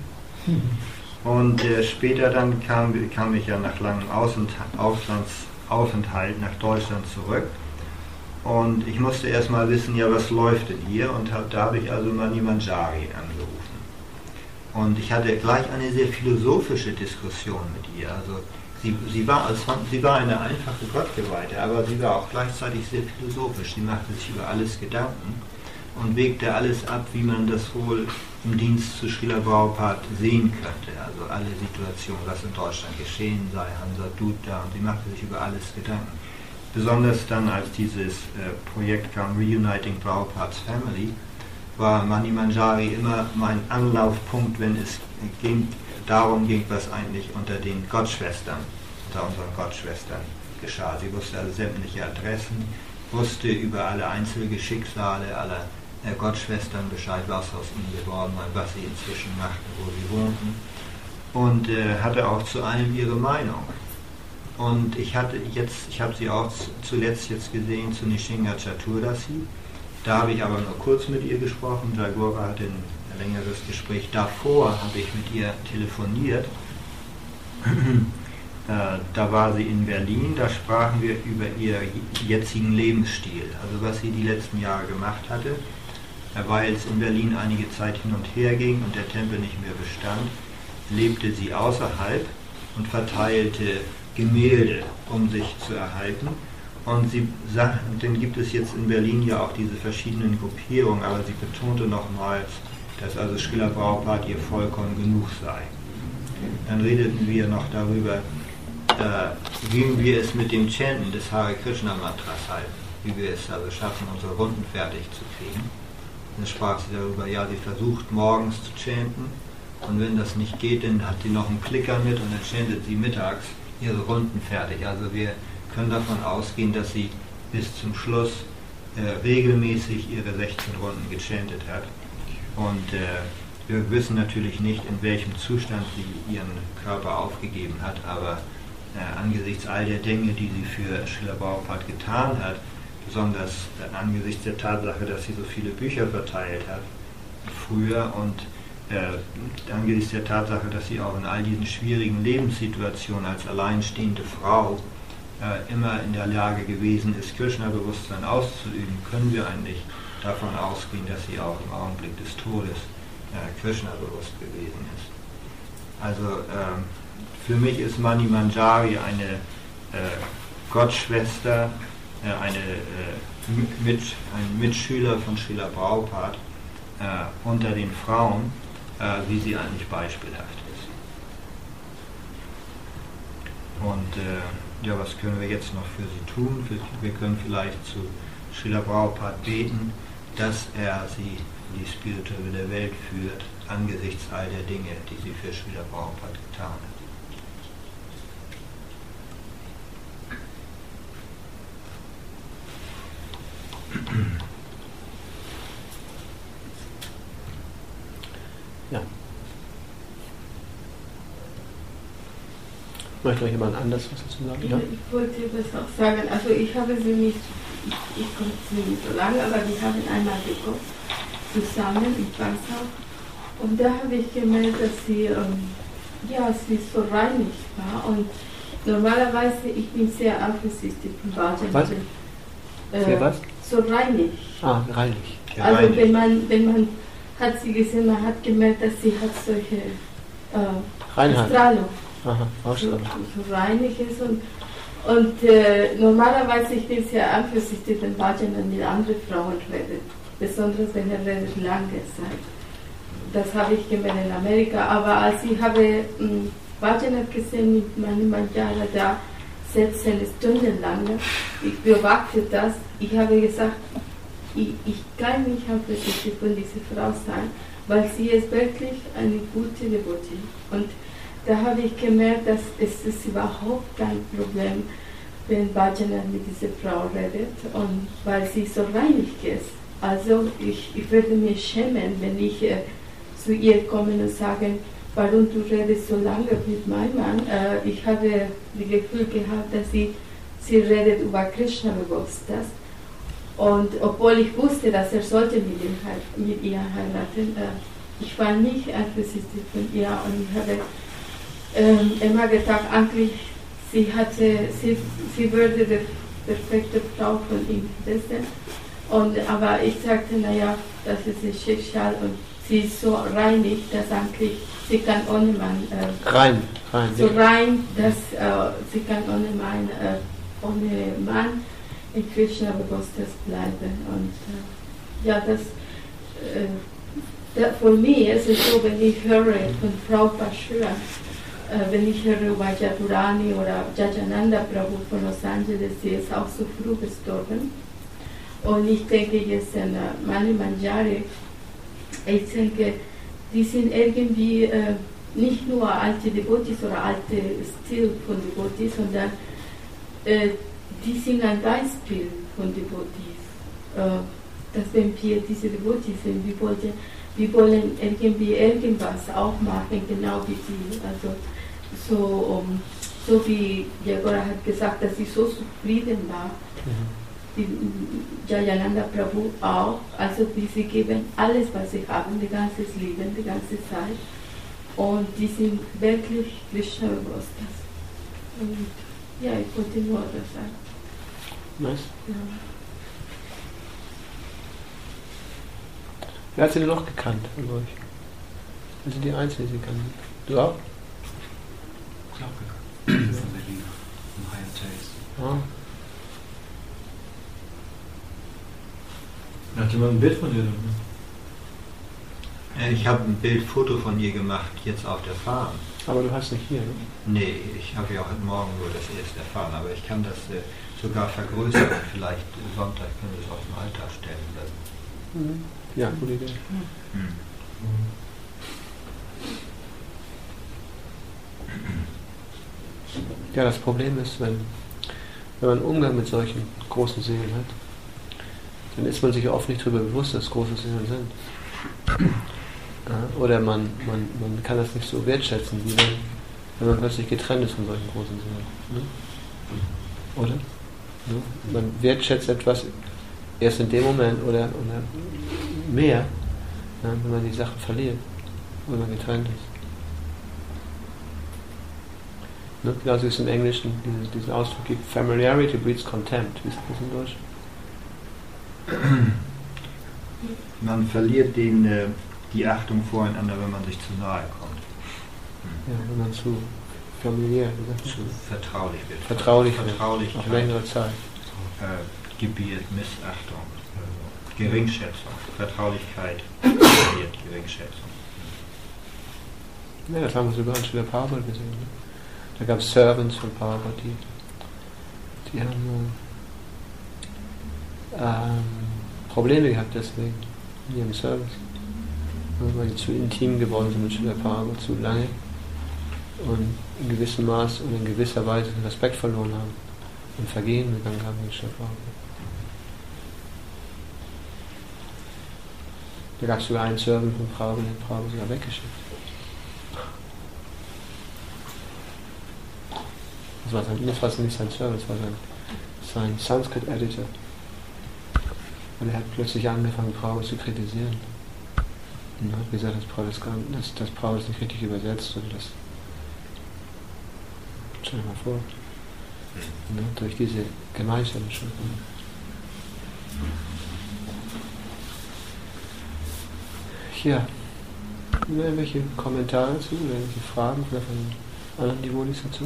[SPEAKER 5] Und später dann kam ich ja nach langem Auslandsaufenthalt nach Deutschland zurück. Und ich musste erstmal wissen, ja, was läuft denn hier? Und da habe ich also Mani Manjari angerufen. Und ich hatte gleich eine sehr philosophische Diskussion mit ihr. Also sie war eine einfache Gottgeweihte, aber sie war auch gleichzeitig sehr philosophisch. Sie machte sich über alles Gedanken und wägte alles ab, wie man das wohl im Dienst zu Srila Prabhupada sehen könnte. Also alle Situationen, was in Deutschland geschehen sei, Hansa Dutta, und sie machte sich über alles Gedanken. besonders dann, als dieses Projekt kam, Reuniting Prabhupada's Family, war Mani Manjari immer mein Anlaufpunkt, wenn es darum ging, was eigentlich unter den Gottschwestern, unter unseren Gottschwestern geschah. Sie wusste also sämtliche Adressen, wusste über alle Einzelschicksale aller Gottschwestern Bescheid, was aus ihnen geworden war, was sie inzwischen machten, wo sie wohnten, und hatte auch zu allem ihre Meinung. Und ich habe sie auch zuletzt jetzt gesehen zu Nishinga Chaturdasi. Da habe ich aber nur kurz mit ihr gesprochen. Jagora hatte ein längeres Gespräch. Davor habe ich mit ihr telefoniert. Da war sie in Berlin. Da sprachen wir über ihren jetzigen Lebensstil, also was sie die letzten Jahre gemacht hatte. Weil es in Berlin einige Zeit hin und her ging und der Tempel nicht mehr bestand, lebte sie außerhalb und verteilte Gemälde, um sich zu erhalten. Und sie sagten, dann gibt es jetzt in Berlin ja auch diese verschiedenen Gruppierungen, aber sie betonte nochmals, dass also Srila Prabhupada ihr vollkommen genug sei. Dann redeten wir noch darüber, wie wir es mit dem Chanten des Hare Krishna Mantras halten, wie wir es also schaffen, unsere Runden fertig zu kriegen. Dann sprach sie darüber, ja, sie versucht morgens zu chanten und wenn das nicht geht, dann hat sie noch einen Klicker mit und dann chantet sie mittags ihre Runden fertig. Also wir können davon ausgehen, dass sie bis zum Schluss regelmäßig ihre 16 Runden gechantet hat. Und wir wissen natürlich nicht, in welchem Zustand sie ihren Körper aufgegeben hat, aber angesichts all der Dinge, die sie für Srila Prabhupada getan hat, besonders angesichts der Tatsache, dass sie so viele Bücher verteilt hat früher und angesichts der Tatsache, dass sie auch in all diesen schwierigen Lebenssituationen als alleinstehende Frau immer in der Lage gewesen ist, Krishna-Bewusstsein auszuüben, können wir eigentlich davon ausgehen, dass sie auch im Augenblick des Todes Krishna-bewusst gewesen ist. Also für mich ist Mani Manjari eine Gottschwester, ein Mitschüler von Srila Prabhupada unter den Frauen, wie sie eigentlich beispielhaft ist. Und ja, was können wir jetzt noch für sie tun? Wir können vielleicht zu Srila Prabhupada beten, dass er sie in die spirituelle Welt führt, angesichts all der Dinge, die sie für Srila Prabhupada getan hat.
[SPEAKER 1] Ja. Möchte noch jemand anders was dazu sagen? Ja?
[SPEAKER 2] Ich wollte das auch sagen. Also ich habe sie nicht, ich konnte sie nicht so lange, aber wir haben einmal gekocht, zusammen in Passau. Und da habe ich gemerkt, dass sie so reinig war. Und normalerweise, ich bin sehr eifersüchtig im Bhajan.
[SPEAKER 1] Was? Sehr was?
[SPEAKER 2] So reinig.
[SPEAKER 1] Ah, reinig.
[SPEAKER 5] Ja,
[SPEAKER 2] Also
[SPEAKER 5] reinig.
[SPEAKER 2] wenn man hat sie gesehen, man hat gemerkt, dass sie hat solche
[SPEAKER 1] Reinheit.
[SPEAKER 2] Strahlung.
[SPEAKER 1] Aha, Ausstrahlung.
[SPEAKER 2] So reinig ist und normalerweise ich bin sehr eifersüchtig, wenn Bhajan mit anderen Frauen redet, besonders wenn er redet lange Zeit. Das habe ich gemerkt in Amerika, aber als ich habe Bhajan gesehen mit Mani Manjari, da sitzt eine Stunde lang, ich beobachte das, ich habe gesagt, ich kann nicht eifersüchtig von dieser Frau sein, weil sie ist wirklich eine gute Devotee. Und da habe ich gemerkt, dass es ist überhaupt kein Problem, wenn Bhajan mit dieser Frau redet, und weil sie so reinig ist. Also ich würde mich schämen, wenn ich zu ihr komme und sage, warum du redest so lange mit meinem Mann. Ich habe das Gefühl gehabt, dass sie redet über Krishna-Bewusstsein. Und obwohl ich wusste, dass er sollte mit ihr heiraten, ich war nicht eifersüchtig von ihr und ich habe immer gedacht, eigentlich sie würde die perfekte Frau von ihm wissen. Aber ich sagte, naja, das ist ein Schicksal und sie ist so reinig, dass eigentlich sie kann ohne Mann
[SPEAKER 1] Rein.
[SPEAKER 2] so rein, dass sie kann ohne Mann in Krishna-Bewusstsein bleiben. Und für mich ist es so, wenn ich höre von Frau Paschur, wenn ich höre über Jadurani oder Jajananda Prabhu von Los Angeles, sie ist auch so früh gestorben. Und ich denke jetzt an Mani Manjari, ich denke, die sind irgendwie nicht nur alte Devotees oder alte Stil von Devotees, sondern die sind ein Beispiel von Devotees. Dass wenn wir diese Devotees sind, wir wollen irgendwie irgendwas auch machen, genau wie sie. Also so wie Jagora hat gesagt, dass sie so zufrieden war. Die Jayananda Prabhu auch, also sie geben alles, was sie haben, ihr ganzes Leben, die ganze Zeit. Und die sind wirklich Krishna-bewusst. Und ja, ich wollte nur das sagen.
[SPEAKER 1] Nice.
[SPEAKER 2] Ja.
[SPEAKER 1] Wer hat sie denn noch gekannt von euch? Das sind die Einzigen, die sie kannten. Du auch?
[SPEAKER 6] Glauke. Von Berlin. Im Higher Taste.
[SPEAKER 1] Ja.
[SPEAKER 3] Hat jemand ein Bild von dir?
[SPEAKER 5] Ich habe ein Bildfoto von ihr gemacht, jetzt auf der Farm.
[SPEAKER 1] Aber du hast nicht hier, ne?
[SPEAKER 5] Nee, ich habe ja heute Morgen nur das erste erfahren, aber ich kann das sogar vergrößern und vielleicht Sonntag können wir es auf den Altar stellen lassen.
[SPEAKER 1] Ja, gute Idee. Ja, das Problem ist, wenn man einen Umgang mit solchen großen Seelen hat, dann ist man sich oft nicht darüber bewusst, dass große Seelen sind. Oder man kann das nicht so wertschätzen, wie wenn man plötzlich getrennt ist von solchen großen Seelen. Oder? Man wertschätzt etwas erst in dem Moment oder mehr, wenn man die Sache verliert, wenn man getrennt ist. Genauso wie es im Englischen diesen Ausdruck gibt, Familiarity breeds Contempt. Wie ist das in Deutsch?
[SPEAKER 5] Man verliert die Achtung voreinander, wenn man sich zu nahe kommt.
[SPEAKER 1] Ja, wenn man zu familiär,
[SPEAKER 5] zu vertraulich wird.
[SPEAKER 1] Vertraulich auf längere Zeit.
[SPEAKER 5] Gebiert Missachtung, Geringschätzung, Vertraulichkeit, Geringschätzung.
[SPEAKER 1] Ja, das haben wir sogar in Srila Prabhupada gesehen. Ne? Da gab es Servants von Prabhupada, die haben Probleme gehabt deswegen in ihrem Service. Weil die zu intim geworden sind mit Srila Prabhupada, zu lange und in gewissem Maß und in gewisser Weise den Respekt verloren haben und Vergehen begangen haben mit Srila Prabhupada. Da gab es sogar einen Servant von Prabhupada, den Prabhupada sogar weggeschickt. Das war nicht sein Service, das war sein Sanskrit-Editor. Und er hat plötzlich angefangen, Prabhupada zu kritisieren. Und hat gesagt, dass Prabhupada das nicht richtig übersetzt oder das. Stell dir mal vor. Durch diese Gemeinschaft schon. Ja. Irgendwelche Kommentare dazu oder irgendwelche Fragen vielleicht von anderen Devotees dazu?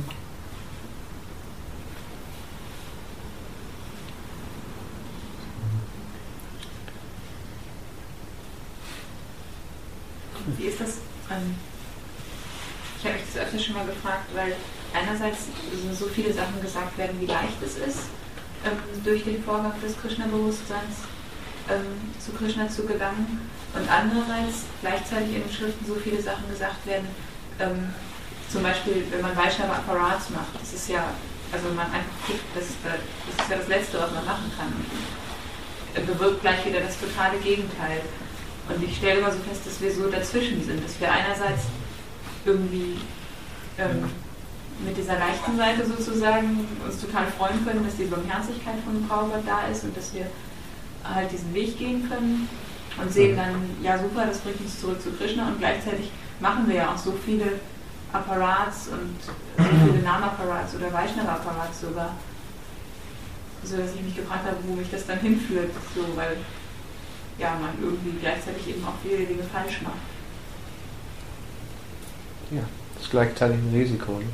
[SPEAKER 7] Wie ist das? Ich habe mich das öfter schon mal gefragt, weil einerseits so viele Sachen gesagt werden, wie leicht es ist, durch den Vorgang des Krishna-Bewusstseins zu Krishna zu gelangen, und andererseits gleichzeitig in den Schriften so viele Sachen gesagt werden, zum Beispiel, wenn man Vaishnava Aparats macht, das ist ja, also man einfach guckt, das ist ja das Letzte, was man machen kann. Bewirkt gleich wieder das totale Gegenteil. Und ich stelle immer so fest, dass wir so dazwischen sind, dass wir einerseits irgendwie mit dieser leichten Seite sozusagen uns total freuen können, dass die Barmherzigkeit von Prabhupada da ist und dass wir halt diesen Weg gehen können und sehen dann, ja super, das bringt uns zurück zu Krishna, und gleichzeitig machen wir ja auch so viele Apparats und so viele Nama-Apparats oder Vaishnava-Apparats sogar, so dass ich mich gefragt habe, wo mich das dann hinführt, so, weil ja, man irgendwie gleichzeitig eben auch viele Dinge falsch macht.
[SPEAKER 1] Ja, das ist gleichzeitig ein Risiko. Ne?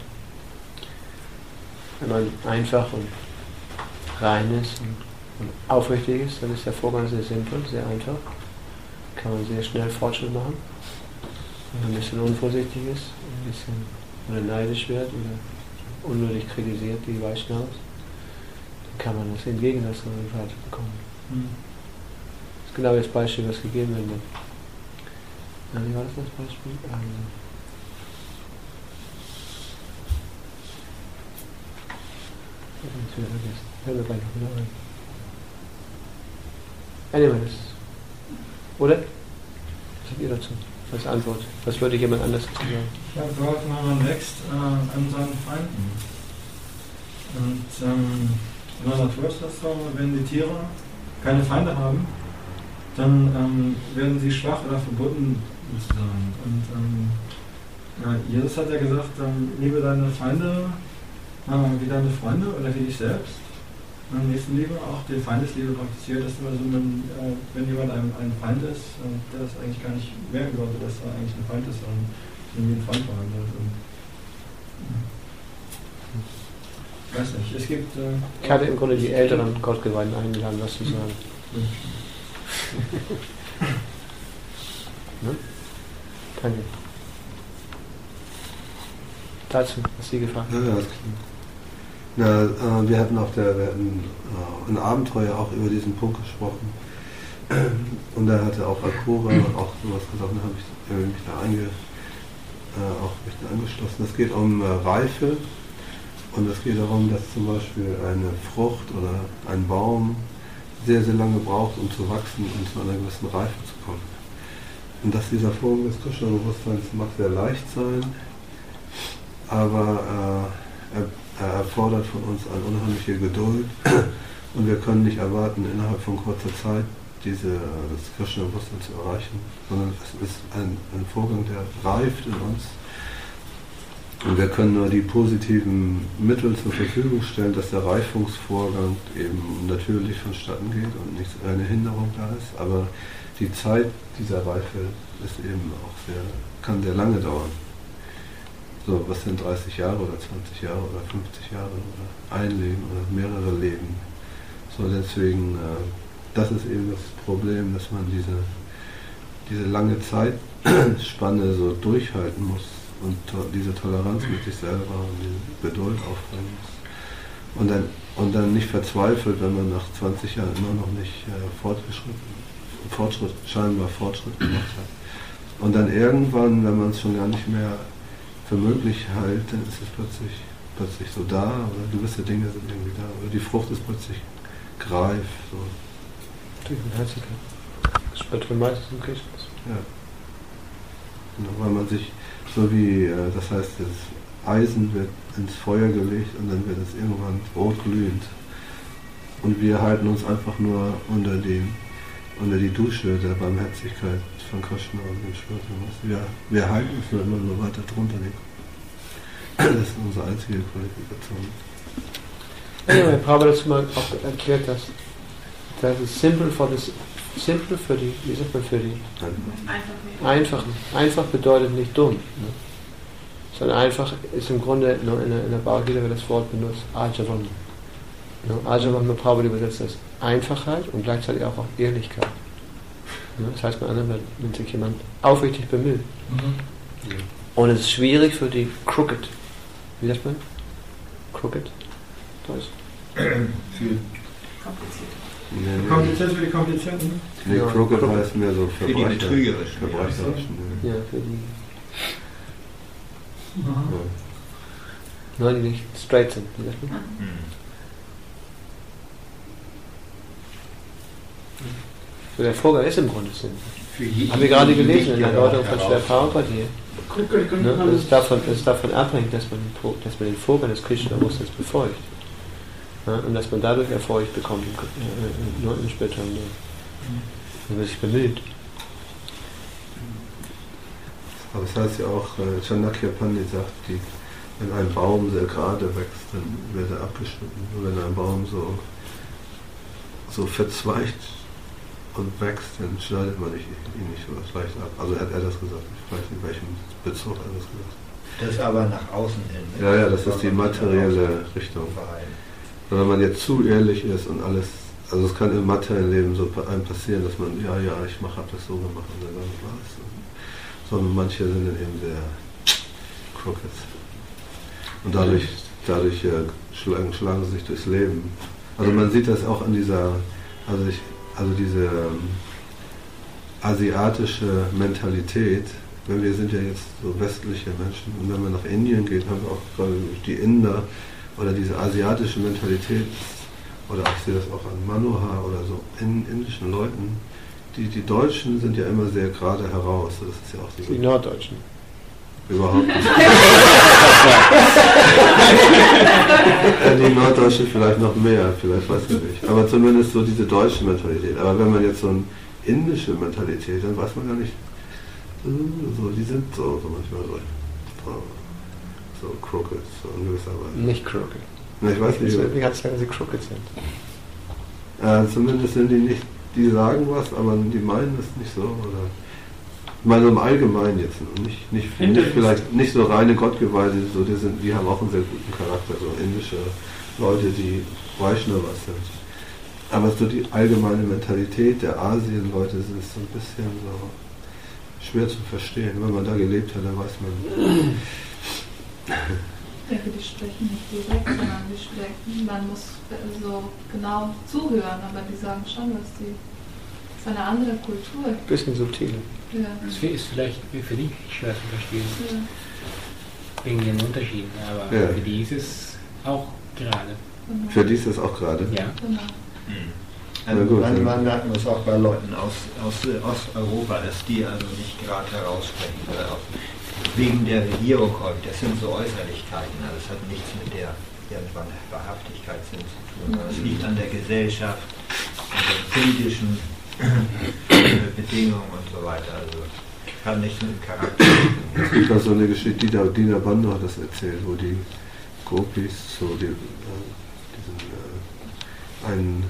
[SPEAKER 1] Wenn man einfach und rein ist und aufrichtig ist, dann ist der Vorgang sehr simpel, sehr einfach. Kann man sehr schnell Fortschritt machen. Wenn man ein bisschen unvorsichtig ist, ein bisschen oder neidisch wird oder unnötig kritisiert, die Vaishnavas, dann kann man das entgegenlassen und weiter bekommen. Das ist genau das Beispiel, was gegeben wird. Wie war das Beispiel? Ich habe es wieder vergessen. Hör mir gleich noch wieder ein. Anyways. Oder? Was habt ihr dazu? Als Antwort. Was würde jemand anders dazu sagen?
[SPEAKER 3] Ja, Gott, man wächst an seinen Feinden. Und in der Natur ist das so, wenn die Tiere keine Feinde haben, dann werden sie schwach oder verbunden sozusagen. Und Jesus hat ja gesagt, liebe deine Feinde wie deine Freunde oder wie dich selbst. Nächstenliebe, auch die Feindesliebe praktiziert, dass immer so, wenn jemand ein Feind ist, der das eigentlich gar nicht merken sollte, dass er eigentlich ein Feind ist, sondern wie ein Freund behandelt. Ich weiß nicht, es gibt...
[SPEAKER 1] ich hatte im Grunde die älteren Gottgeweihten eingeladen, was zu sagen. Ne? Danke. Dazu, was Sie gefragt haben.
[SPEAKER 4] Ja, das klar. Wir hatten ein Abenteuer auch über diesen Punkt gesprochen. Und da hatte auch Akura auch sowas gesagt, da habe ich mich da auch angeschlossen. Es geht um Reife und es geht darum, dass zum Beispiel eine Frucht oder ein Baum sehr, sehr lange braucht, um zu wachsen und zu einer gewissen Reife zu kommen. Und dass dieser Vorgang des Krishna-Bewusstseins mag sehr leicht sein, aber er erfordert von uns eine unheimliche Geduld und wir können nicht erwarten, innerhalb von kurzer Zeit das Krishna-Bewusstsein zu erreichen, sondern es ist ein Vorgang, der reift in uns. Und wir können nur die positiven Mittel zur Verfügung stellen, dass der Reifungsvorgang eben natürlich vonstatten geht und nicht eine Hinderung da ist. Aber die Zeit dieser Reife ist eben auch kann sehr lange dauern. So, was sind 30 Jahre oder 20 Jahre oder 50 Jahre oder ein Leben oder mehrere Leben? So, deswegen, das ist eben das Problem, dass man diese lange Zeitspanne so durchhalten muss. Und diese Toleranz mit sich selber und diese Geduld aufbringen muss. Und dann nicht verzweifelt, wenn man nach 20 Jahren immer noch nicht scheinbar Fortschritt gemacht hat. Und dann irgendwann, wenn man es schon gar nicht mehr für möglich hält, dann ist es plötzlich so da, oder gewisse Dinge sind irgendwie da, oder die Frucht ist plötzlich greif. So.
[SPEAKER 1] Durch den Herzlichkeit. Das Spiritual Meister und Krishnas.
[SPEAKER 4] Ja. Und weil man sich so wie, das heißt, das Eisen wird ins Feuer gelegt und dann wird es irgendwann rotglühend. Und wir halten uns einfach nur unter die Dusche der Barmherzigkeit von Krishna und dem Spiritual. Wir halten uns nur immer nur weiter drunter. Das ist unsere einzige Qualifikation.
[SPEAKER 1] Ja, Prabhupada dazu mal auch erklärt, dass das ist simpel für die, wie sagt man, für die Einfachen. Einfach bedeutet nicht dumm. Ne? Sondern einfach ist im Grunde, in der Bhagavad Gita wird das Wort benutzt, Ajavam. Ne? Ajavam mit Prabhupada übersetzt das Einfachheit und gleichzeitig auch Ehrlichkeit. Ne? Das heißt, wenn sich jemand aufrichtig bemüht. Ja. Und es ist schwierig für die Crooked. Wie sagt man? Crooked? Deutsch?
[SPEAKER 3] Kompliziert für die Komplizierten?
[SPEAKER 4] Nee,
[SPEAKER 1] ja,
[SPEAKER 4] Crooked heißt mehr so
[SPEAKER 5] für die Betrügerischen.
[SPEAKER 1] Ja, für die.
[SPEAKER 3] Ja.
[SPEAKER 1] Nein, die nicht straight sind. Wie sagt man? So, der Vorgang ist im Grunde Sinn. Haben wir gerade gelesen in der Erläuterung von Srila Prabhupada hier. Ne? Das ist davon abhängig, dass man den Vorgang des Krishna-Bewusstseins befolgt. Ja, und dass man dadurch Erfolg bekommt im späteren Leben. Wenn man sich bemüht.
[SPEAKER 4] Aber es heißt ja auch, Chanakya Pandit sagt, wenn ein Baum sehr gerade wächst, dann wird er abgeschnitten. Und wenn ein Baum so verzweigt und wächst, dann schneidet man ihn nicht so leicht ab. Also hat er das gesagt, ich weiß nicht, in welchem Bezug er das gesagt hat.
[SPEAKER 5] Das ist aber nach außen hin.
[SPEAKER 4] Ja, das ist die materielle Richtung. Und wenn man jetzt zu ehrlich ist und alles, also es kann im materiellen Leben so einem passieren, dass man, ich habe das so gemacht und dann war es. Sondern manche sind dann eben sehr crooked. Und dadurch schlagen sie sich durchs Leben. Also man sieht das auch an dieser, diese asiatische Mentalität. Wir sind ja jetzt so westliche Menschen und wenn man nach Indien geht, haben wir auch gerade die Inder oder diese asiatische Mentalität, oder ich sehe das auch an Manohar oder so indischen Leuten. Die Deutschen sind ja immer sehr gerade heraus. Das ist ja auch so.
[SPEAKER 1] Die Norddeutschen.
[SPEAKER 4] Überhaupt nicht. Die Norddeutschen vielleicht noch mehr, vielleicht weiß ich nicht. Aber zumindest so diese deutsche Mentalität. Aber wenn man jetzt so eine indische Mentalität, dann weiß man gar nicht, so, die sind so manchmal so crooked, so in gewisser Weise.
[SPEAKER 1] Nicht crooked.
[SPEAKER 4] Na, ich weiß nicht.
[SPEAKER 1] Wie kann es sein, dass sie crooked sind?
[SPEAKER 4] Zumindest sind die nicht, die sagen was, aber die meinen es nicht so. Oder ich meine im Allgemeinen jetzt. Nicht vielleicht nicht so reine Gottgeweihte, so die haben auch einen sehr guten Charakter, so indische Leute, die Vaishnavas sind. Aber so die allgemeine Mentalität der Asien-Leute ist so ein bisschen so schwer zu verstehen. Wenn man da gelebt hat, dann weiß man.
[SPEAKER 2] Ich denke, die sprechen nicht direkt, sondern die sprechen, man muss so genau zuhören, aber die sagen schon, was die. Das ist eine andere Kultur.
[SPEAKER 1] Bisschen subtil.
[SPEAKER 2] Ja.
[SPEAKER 6] Das ist vielleicht für dich schwer zu verstehen, wegen den Unterschieden, aber für die ist es auch gerade.
[SPEAKER 2] Genau.
[SPEAKER 4] Für die ist es auch gerade?
[SPEAKER 6] Ja.
[SPEAKER 2] Genau.
[SPEAKER 5] Man merkt es auch bei Leuten aus Osteuropa, dass die also nicht gerade heraussprechen. Wegen der Regierung häufig. Das sind so Äußerlichkeiten. Also es hat nichts mit der irgendwann Wahrhaftigkeit zu tun. Es liegt an der Gesellschaft, an den politischen Bedingungen und so weiter. Also hat nichts mit dem Charakter zu tun.
[SPEAKER 4] Es gibt auch so eine Geschichte, Dina Bandhu hat das erzählt, wo die Gopis so einen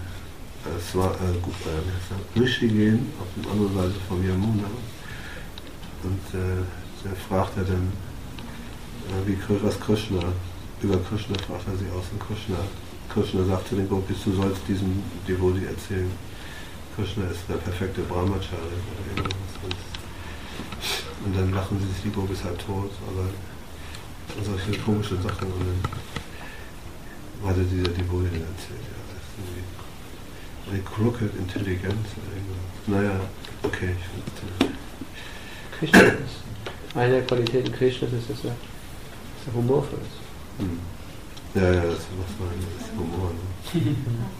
[SPEAKER 4] Rishi gehen auf der anderen Seite vom Yamuna und der fragt er dann, was Krishna, über Krishna fragt er sie aus und Krishna sagt zu den Gopis, du sollst diesem Devoti erzählen, Krishna ist der perfekte Brahmachari oder irgendwas. Und dann lachen sie sich die Gopis halb tot, aber solche komische Sachen und dann hatte dieser Devoti dann erzählt, ja, das ist irgendwie eine crooked Intelligenz oder irgendwas. Naja, okay, ich finde
[SPEAKER 1] Krishna ist. Eine der Qualitäten Krishnas ist, dass er humorvoll ist.
[SPEAKER 4] Ja, das muss man, das ist Humor. Ne?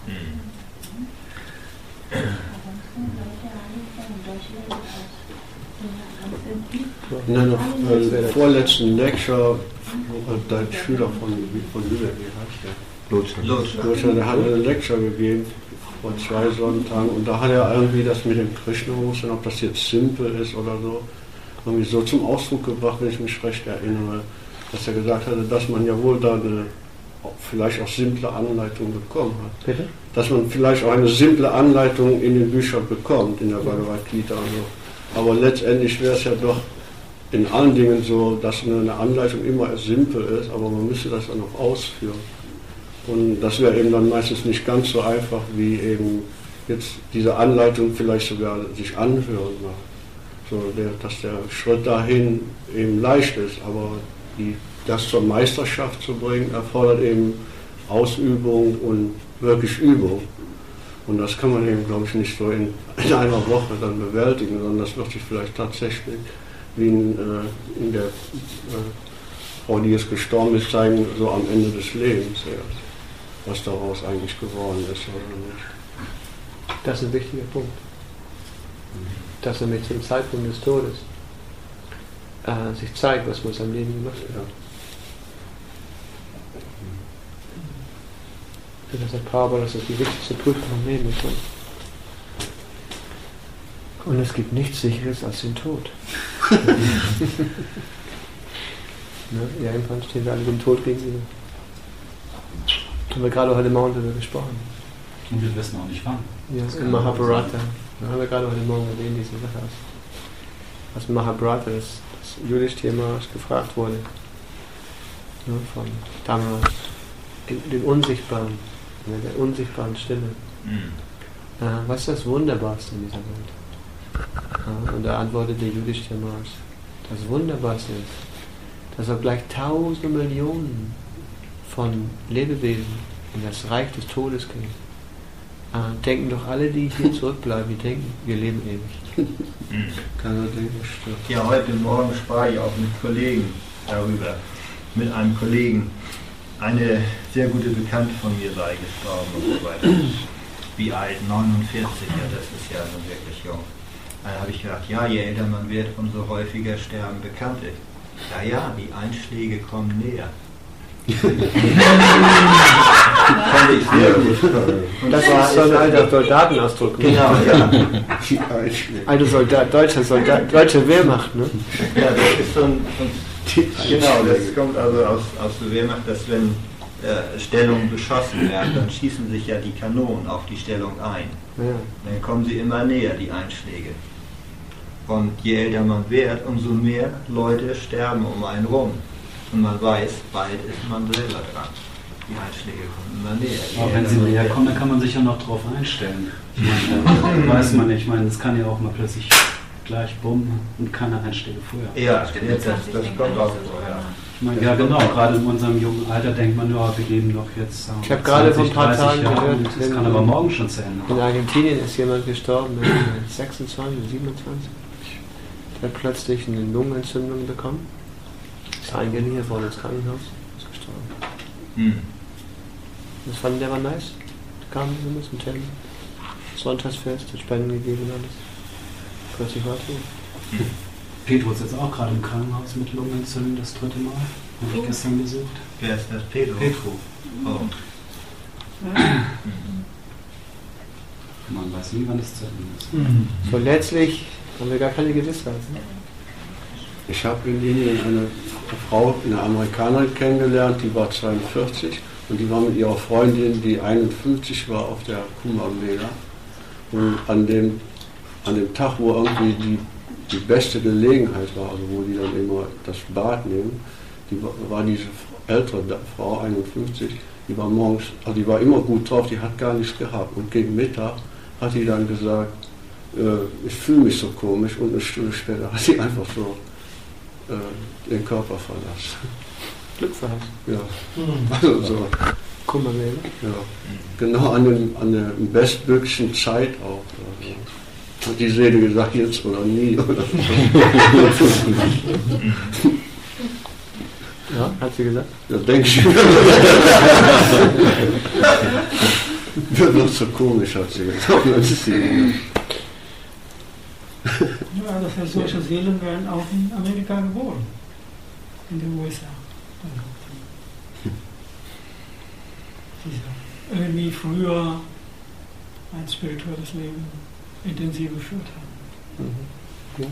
[SPEAKER 8] In einer vorletzten Lecture hat der Schüler von Lübeck, wie heißt der? Luther, der hat eine Lecture gegeben vor 2 Sonntagen und da hat er irgendwie das mit dem Krishna-Bewusstsein, ob das jetzt simpel ist oder so, irgendwie so zum Ausdruck gebracht, wenn ich mich recht erinnere, dass er gesagt hatte, dass man ja wohl da eine vielleicht auch simple Anleitung bekommen hat.
[SPEAKER 1] Bitte?
[SPEAKER 8] Dass man vielleicht auch eine simple Anleitung in den Büchern bekommt, in der Bhagavad Gita. Also. Aber letztendlich wäre es ja doch in allen Dingen so, dass eine Anleitung immer simpel ist, aber man müsste das dann auch ausführen. Und das wäre eben dann meistens nicht ganz so einfach, wie eben jetzt diese Anleitung vielleicht sogar sich anhören macht. So, dass der Schritt dahin eben leicht ist, aber das zur Meisterschaft zu bringen, erfordert eben Ausübung und wirklich Übung. Und das kann man eben, glaube ich, nicht so in einer Woche dann bewältigen, sondern das wird sich vielleicht tatsächlich, wie in der Frau, die jetzt gestorben ist, zeigen, so am Ende des Lebens erst, was daraus eigentlich geworden ist oder nicht.
[SPEAKER 1] Das ist ein wichtiger Punkt. Dass er mit dem Zeitpunkt des Todes sich zeigt, was man am Leben gemacht hat. Das sagt Paul, das ist die wichtigste Prüfung im Leben. Und es gibt nichts Sicheres als den Tod. Ja, irgendwann stehen wir alle dem Tod gegenüber. Haben wir gerade heute Morgen darüber gesprochen.
[SPEAKER 6] Und wir wissen auch nicht wann.
[SPEAKER 1] Ja, im Mahabharata. Da haben wir gerade heute Morgen erwähnt, diese Sache. Was Mahabharata, das Yudhishthira gefragt wurde. Ja, von Dharmas. Den Unsichtbaren, der unsichtbaren Stimme. Was ist das Wunderbarste in dieser Welt? Und da antwortete Yudhishthira, das Wunderbarste ist, dass auch gleich tausende Millionen von Lebewesen in das Reich des Todes gehen. Denken doch alle, die hier zurückbleiben, die denken, wir leben ewig.
[SPEAKER 4] Keiner denkt, das stimmt.
[SPEAKER 5] Ja, heute Morgen sprach ich auch mit Kollegen darüber. Mit einem Kollegen, eine sehr gute Bekannte von mir sei gestorben und so weiter. Wie alt? 49, ja, das ist ja nun wirklich jung. Dann habe ich gedacht, ja, je älter man wird, umso häufiger sterben Bekannte. Ja, die Einschläge kommen näher. Fand ich sehr gut. Und
[SPEAKER 1] Das ist so ein alter Soldatenausdruck. Ne?
[SPEAKER 5] Genau, ja.
[SPEAKER 4] Die Einschläge.
[SPEAKER 1] Alter deutsche Wehrmacht, ne?
[SPEAKER 5] Ja, das ist so ein genau, das kommt also aus der Wehrmacht, dass wenn Stellungen beschossen werden, dann schießen sich ja die Kanonen auf die Stellung ein.
[SPEAKER 1] Ja.
[SPEAKER 5] Dann kommen sie immer näher, die Einschläge. Und je älter man wird, umso mehr Leute sterben um einen rum. Und man weiß, bald ist man selber dran. Die Einschläge kommen immer näher.
[SPEAKER 9] Aber wenn sie näher kommen, dann kann man sich ja noch drauf einstellen. Ich meine, weiß man nicht. Ich meine, es kann ja auch mal plötzlich gleich bumm und keine Einschläge vorher.
[SPEAKER 5] Ja, das kommt auch so, ja.
[SPEAKER 9] Ich meine, ja genau, gerade in unserem jungen Alter denkt man, ja, wir leben doch jetzt
[SPEAKER 1] Ich habe gerade vor ein paar Tagen gehört,
[SPEAKER 9] das kann aber morgen schon zu Ende.
[SPEAKER 1] In Argentinien ist jemand gestorben mit 26, 27. Der hat plötzlich eine Lungenentzündung bekommen. Ist eingeliefert worden ins Krankenhaus. Ist gestorben. Das fanden der war nice. Da kamen sie mit zum Tempel. Sonntagsfest, hat Spenden gegeben und alles. Plötzlich war es so.
[SPEAKER 9] Pedro ist jetzt auch gerade im Krankenhaus mit Lungenentzündung das 3. Mal. Habe ich gestern besucht.
[SPEAKER 5] Wer ist das? Pedro? Oh.
[SPEAKER 9] Man weiß nie, wann es zu Ende ist.
[SPEAKER 1] So letztlich haben wir gar keine Gewissheit.
[SPEAKER 8] Ich habe in Indien eine Frau, eine Amerikanerin kennengelernt, die war 42 und die war mit ihrer Freundin, die 51 war, auf der Kumbh Mela. Und an dem Tag, wo irgendwie die beste Gelegenheit war, also wo die dann immer das Bad nehmen, war diese ältere Frau, 51, die war morgens, also die war immer gut drauf, die hat gar nichts gehabt. Und gegen Mittag hat die dann gesagt, ich fühle mich so komisch, und eine Stunde später hat sie einfach so den Körper verlassen.
[SPEAKER 1] Glücksverheiß.
[SPEAKER 8] Ja, also so.
[SPEAKER 1] Kumbh Mela.
[SPEAKER 8] Ja. Genau an der bestmöglichen Zeit auch. Also. Hat die Seele gesagt, jetzt oder nie. Oder
[SPEAKER 1] Ja, hat sie gesagt?
[SPEAKER 8] ja, denke ich. Wird noch so komisch, hat sie gesagt.
[SPEAKER 10] Ja, also solche Seelen werden auch in Amerika geboren. In den USA. Die irgendwie früher ein spirituelles Leben intensiv geführt haben.
[SPEAKER 1] Ja.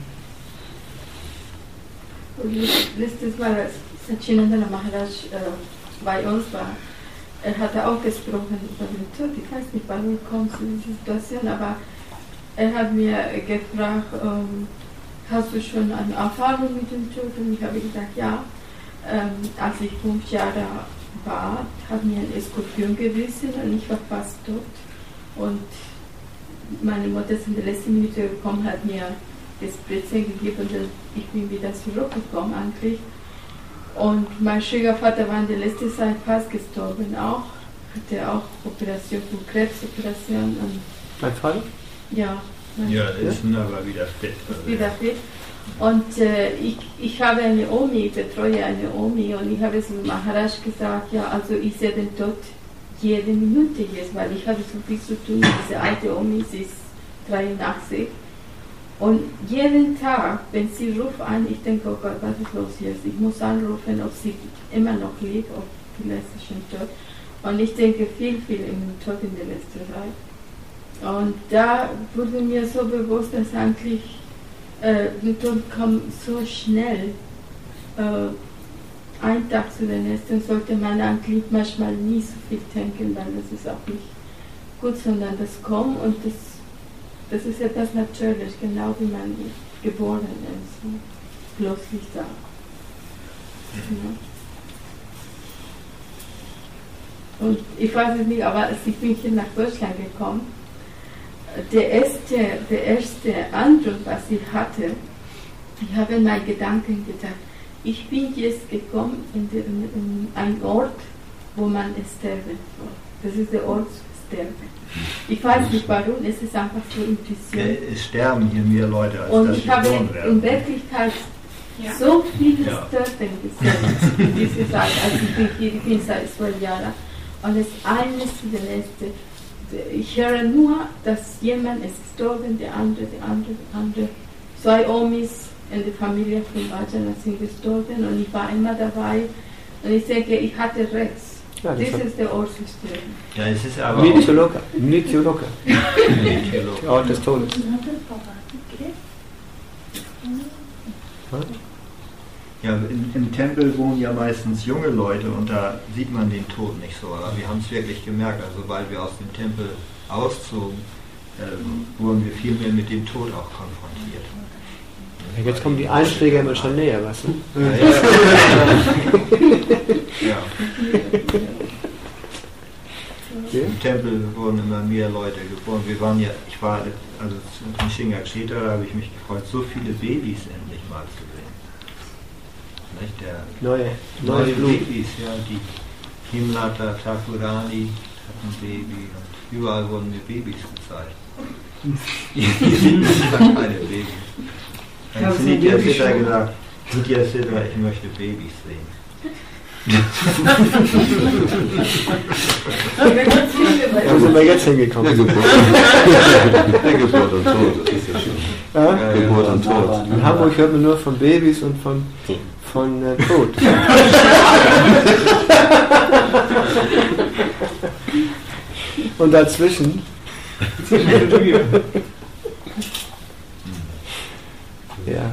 [SPEAKER 2] Und letztes Mal, als Satchinandana Maharaj bei uns war, er hatte auch gesprochen über den Tod. Ich weiß nicht, warum kommt zu dieser Situation, aber er hat mir gefragt, hast du schon eine Erfahrung mit dem Tod? Und ich habe gesagt, ja. Als ich 5 Jahre war, hat mir ein Skorpion gebissen und ich war fast tot. Und meine Mutter ist in der letzten Minute gekommen, hat mir das Spritzen gegeben und ich bin wieder zurückgekommen eigentlich. Und mein Schwiegervater war in der letzten Zeit fast gestorben auch. Hatte auch Operation für Krebsoperation.
[SPEAKER 1] Dein Fall?
[SPEAKER 2] Ja.
[SPEAKER 5] Ja, der ist aber wieder fit.
[SPEAKER 2] Wieder fit. Und ich habe eine Omi, ich betreue eine Omi und ich habe zu Maharaj gesagt, ja, also ich sehe den Tod jede Minute jetzt, weil ich habe so viel zu tun. Diese alte Omi, sie ist 83. Und jeden Tag, wenn sie ruft an, ich denke, oh Gott, was ist los jetzt? Ich muss anrufen, ob sie immer noch lebt, ob vielleicht ist sie schon tot. Und ich denke viel im Tod in der letzten Zeit. Und da wurde mir so bewusst, dass eigentlich der Tod kommt so schnell. Ein Tag zu den nächsten sollte man eigentlich manchmal nie so viel denken, weil das ist auch nicht gut, sondern das kommt und das ist etwas Natürliches, genau wie man geboren ist. So plötzlich da. Ja. Und ich weiß es nicht, aber als ich bin hier nach Deutschland gekommen, der erste Eindruck, was ich hatte, ich habe in meinen Gedanken gedacht, ich bin jetzt gekommen in einen Ort, wo man sterben soll. Das ist der Ort Sterben. Ich weiß nicht warum, es ist einfach so Intuition.
[SPEAKER 5] Es sterben hier mehr Leute, als
[SPEAKER 2] und
[SPEAKER 5] dass
[SPEAKER 2] ich habe
[SPEAKER 5] geboren werden.
[SPEAKER 2] in Wirklichkeit so viele Sterben gesehen in dieser Zeit. Also ich bin seit 12 Jahren. Und es ist eines zu der nächsten. Ich höre nur, dass jemand ist gestorben, der andere. 2 Omis in der Familie von Vajana sind gestorben und ich war immer dabei. Und ich denke, ich hatte recht.
[SPEAKER 1] Ja,
[SPEAKER 2] das ist der Ort des Sterben.
[SPEAKER 5] Ja, es ist aber
[SPEAKER 1] Nityoloka. Der Ort des Todes.
[SPEAKER 5] Ja, im Tempel wohnen ja meistens junge Leute und da sieht man den Tod nicht so. Aber wir haben es wirklich gemerkt, also sobald wir aus dem Tempel auszogen, wurden wir viel mehr mit dem Tod auch konfrontiert.
[SPEAKER 1] Ja, jetzt kommen die Einschläge immer schon näher, weißt du?
[SPEAKER 5] Ja. Im Tempel wurden immer mehr Leute geboren. Ich war also in Shingakshetra, da habe ich mich gefreut, so viele Babys endlich mal zu sehen. Nicht? Neue Babys, ja, die Himlata Thakurani hat ein Baby und überall wurden mir Babys gezeigt. Hier sind keine Babys. Dann hat Nitya Siddha gesagt, Nitya Siddha, ich möchte Babys sehen.
[SPEAKER 1] Da sind wir jetzt hingekommen.
[SPEAKER 4] Der Geburt und Tod, das ist ja schön. Geburt und Tod.
[SPEAKER 1] In Hamburg hört man nur von Babys und von Tod. Und dazwischen. Ja.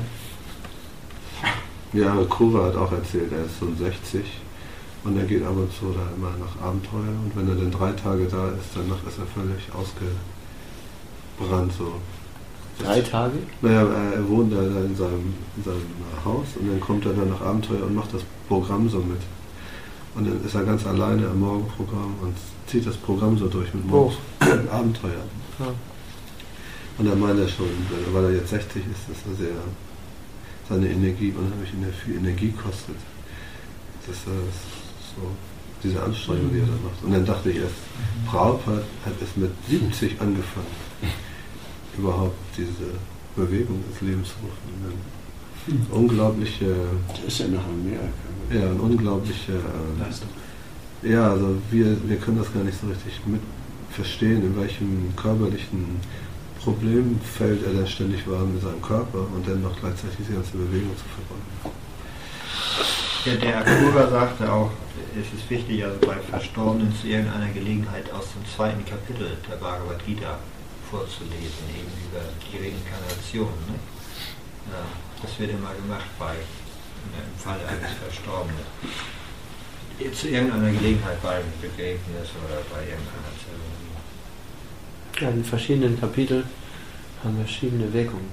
[SPEAKER 4] Ja, Kura hat auch erzählt, er ist so 60 und er geht ab und zu da immer nach Abenteuer und wenn er dann 3 Tage da ist, danach ist er völlig ausgebrannt so.
[SPEAKER 1] 3 Tage?
[SPEAKER 4] Naja, er wohnt da in seinem Haus und dann kommt er dann nach Abenteuer und macht das Programm so mit. Und dann ist er ganz alleine am Morgenprogramm und zieht das Programm so durch mit Abenteuer. Ja. Und er meint er schon, weil er jetzt 60 ist, dass er seine Energie unheimlich viel Energie kostet. Das ist so diese Anstrengung, die er da macht. Und dann dachte ich erst, Prabhupada hat es mit 70 angefangen, überhaupt diese Bewegung des Lebens zu rufen. Unglaubliche.
[SPEAKER 8] Das ist ja nach Amerika.
[SPEAKER 4] Ja, eine unglaubliche Leistung. Ja, also wir können das gar nicht so richtig mit verstehen, in welchem körperlichen Problemfeld er dann ständig war mit seinem Körper und dann noch gleichzeitig die ganze Bewegung zu verfolgen.
[SPEAKER 5] Ja, der Akura sagte auch, es ist wichtig, also bei Verstorbenen zu irgendeiner Gelegenheit aus dem 2. Kapitel der Bhagavad Gita vorzulesen, eben über die Reinkarnation. Ne? Ja, das wird immer gemacht im Falle eines Verstorbenen. Zu irgendeiner Gelegenheit beim Begräbnis oder bei irgendeiner Zeremonie.
[SPEAKER 1] Ja, die verschiedenen Kapitel haben verschiedene Wirkungen.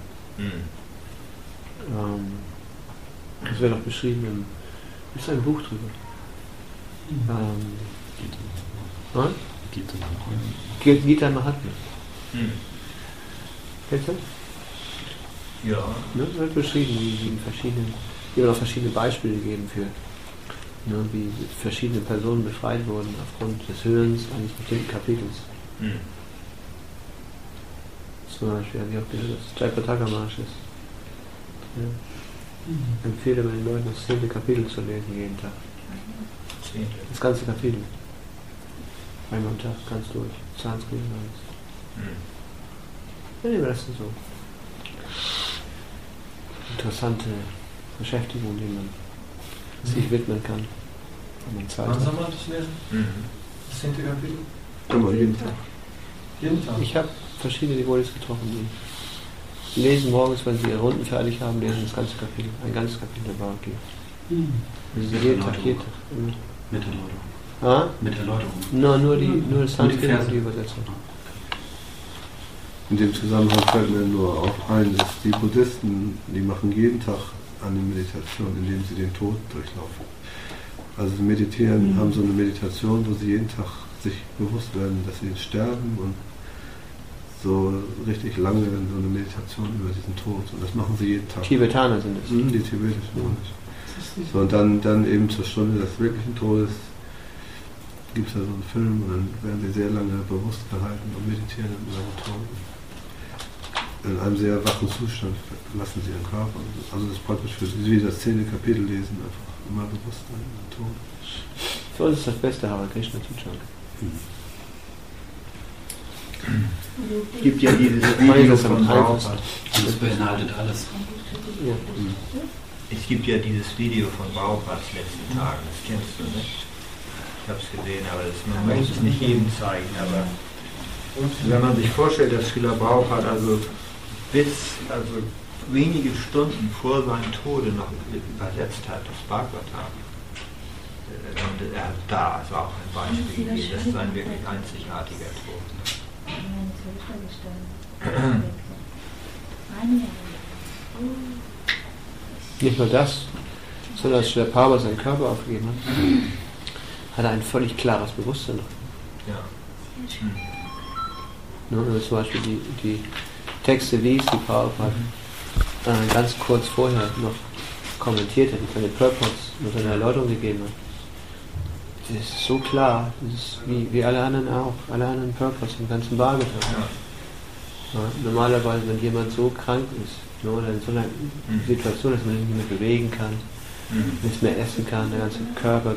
[SPEAKER 1] Das wird auch beschrieben ist ein Buch drüber. Gita Mahatmya. Kennst du das?
[SPEAKER 5] Ja.
[SPEAKER 1] Ne, wird beschrieben, wie auch verschiedene Beispiele gegeben für, wie verschiedene Personen befreit wurden aufgrund des Hörens eines bestimmten Kapitels. Zum Beispiel habe ich auch gehört, dass Jayapataka Maharaj ist. Ja. Empfehle meinen Leuten, das 10. Kapitel zu lesen jeden Tag. Das ganze Kapitel. Einmal am Tag, ganz durch. Sanskrit und alles. Ja, die Rest sind so interessante Beschäftigungen, denen man sich widmen kann. Wenn man Zeit
[SPEAKER 3] Wann
[SPEAKER 1] hat.
[SPEAKER 3] soll man das lesen? Das 10. Kapitel?
[SPEAKER 4] Immer jeden Tag.
[SPEAKER 3] Jeden Tag?
[SPEAKER 1] Ich habe verschiedene Devotees getroffen, die lesen morgens, wenn sie ihre Runden fertig haben, lesen das ganze Kapitel, ein ganzes Kapitel der Bhagavad Gita. Also jeden Tag.
[SPEAKER 9] Mit Erläuterung.
[SPEAKER 1] Ah?
[SPEAKER 9] Mit Erläuterung.
[SPEAKER 1] Nur das Sanskrit und die Übersetzung.
[SPEAKER 4] In dem Zusammenhang fällt mir nur auch ein, dass die Buddhisten, die machen jeden Tag eine Meditation, indem sie den Tod durchlaufen. Also sie meditieren, haben so eine Meditation, wo sie jeden Tag sich bewusst werden, dass sie sterben und so richtig lange so eine Meditation über diesen Tod. Und das machen sie jeden Tag.
[SPEAKER 1] Tibetaner sind es.
[SPEAKER 4] Die tibetischen Mönche. So, und dann eben zur Stunde des wirklichen Todes gibt es da so einen Film und dann werden sie sehr lange bewusst gehalten und meditieren über den Tod. In einem sehr wachen Zustand lassen sie ihren Körper. Also das ist praktisch für sie, wie das 10. Kapitel lesen, einfach immer bewusst sein über den Tod.
[SPEAKER 1] Für uns ist das beste Hare Krishna Zustand.
[SPEAKER 5] Es gibt ja dieses Video von Prabhupada.
[SPEAKER 9] Das beinhaltet alles.
[SPEAKER 1] Ja.
[SPEAKER 5] Es gibt ja dieses Video von Prabhupads letzten Tagen, das kennst du, nicht? Ich habe es gesehen, aber man möchte es nicht jedem zeigen. Aber wenn man sich vorstellt, dass Srila Prabhupada also wenige Stunden vor seinem Tode noch übersetzt hat, das Bhagavatam, und er hat da also auch ein Beispiel gegeben, das ist ein wirklich einzigartiger Tod.
[SPEAKER 1] Nicht nur das, sondern als der Prabhupada seinen Körper aufgegeben hat, hat er ein völlig klares Bewusstsein.
[SPEAKER 5] Ja.
[SPEAKER 1] Wenn man zum Beispiel die Texte liest, die Prabhupada ganz kurz vorher noch kommentiert hat, die seine Purports noch eine Erläuterung gegeben hat. Das ist so klar, das ist wie alle anderen auch, alle anderen Purports im ganzen Bhagavatam. Ja, normalerweise, wenn jemand so krank ist, oder in so einer Situation, dass man sich nicht mehr bewegen kann, nichts mehr essen kann, der ganze Körper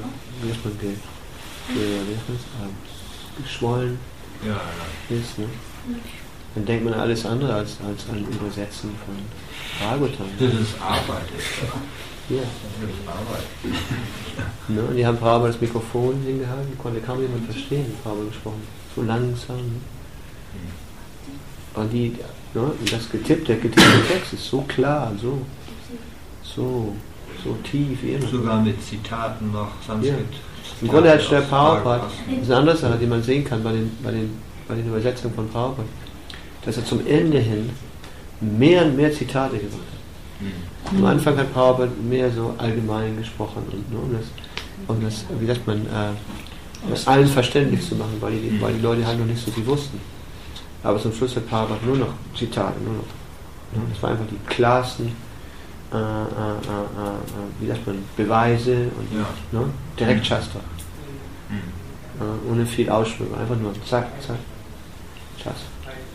[SPEAKER 1] geschwollen ist, ne? Dann denkt man alles andere als an Übersetzen von Bhagavatam.
[SPEAKER 5] Das ist Arbeit.
[SPEAKER 1] Ja.
[SPEAKER 5] Das ist Arbeit.
[SPEAKER 1] Ne? Und die haben Prabhupada das Mikrofon hingehalten, konnte kaum jemand verstehen, Prabhupada gesprochen. So langsam. Ne? Und das getippte Text ist so klar, so tief.
[SPEAKER 5] Sogar mit Zitaten noch Sanskrit.
[SPEAKER 1] Ja. Im Grunde hat der Prabhupada, das ist eine andere Sache, die man sehen kann bei den Übersetzungen von Prabhupada, dass er zum Ende hin mehr und mehr Zitate gemacht hat. Am Anfang hat Prabhupada mehr so allgemein gesprochen um das wie sagt man, das allen verständlich zu machen, weil die Leute halt noch nicht so viel wussten. Aber zum Schluss hat Prabhupada nur noch Zitate, Das war einfach die klarsten, wie sagt man, Beweise und direkt Shastra. Ohne viel Ausschmücken, einfach nur zack, zack, Shastra.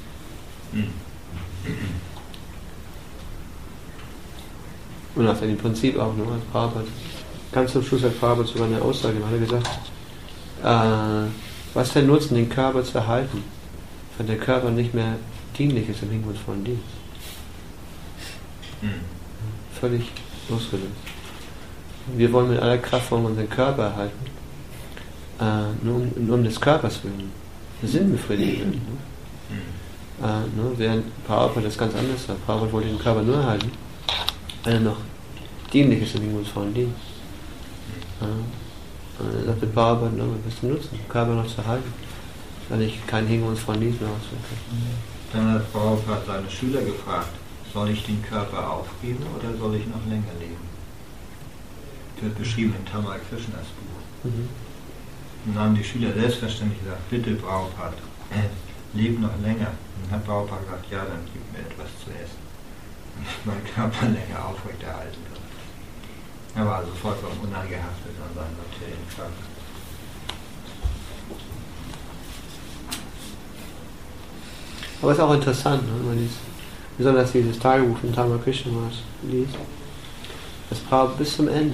[SPEAKER 1] Und hat im Prinzip auch nur als Prabhupada, ganz zum Schluss hat Prabhupada sogar eine Aussage gemacht, hat er gesagt, was ist der Nutzen, den Körper zu erhalten, wenn der Körper nicht mehr dienlich ist im hingebungsvollen Dienst? Völlig losgelöst. Wir wollen mit aller Kraft unseren Körper erhalten, nur um des Körpers willen, Sinnbefriedigung. Während Prabhupada das ganz anders sagt. Prabhupada wollte den Körper nur erhalten, wenn er noch dienlich ist im hingebungsvollen Dienst. Er sagte Prabhupada, was ist der Nutzen, den Körper noch zu erhalten, wenn ich keinen hingebungsvollen Dienst mehr ausführen kann.
[SPEAKER 5] Dann hat Prabhupada seine Schüler gefragt, soll ich den Körper aufgeben oder soll ich noch länger leben? Das wird beschrieben in Tamal Krishnas Buch. Und dann haben die Schüler selbstverständlich gesagt, bitte Prabhupada, leb noch länger. Und dann hat Prabhupada gesagt, ja, dann gib mir etwas zu essen. Und mein Körper länger aufrechterhalten wird. Er war also vollkommen unangehaftet an seinen materiellen Körper.
[SPEAKER 1] Aber es ist auch interessant, wenn man besonders dieses Tagebuch von Tamal Krishna liest, dass Prabhupada bis zum Ende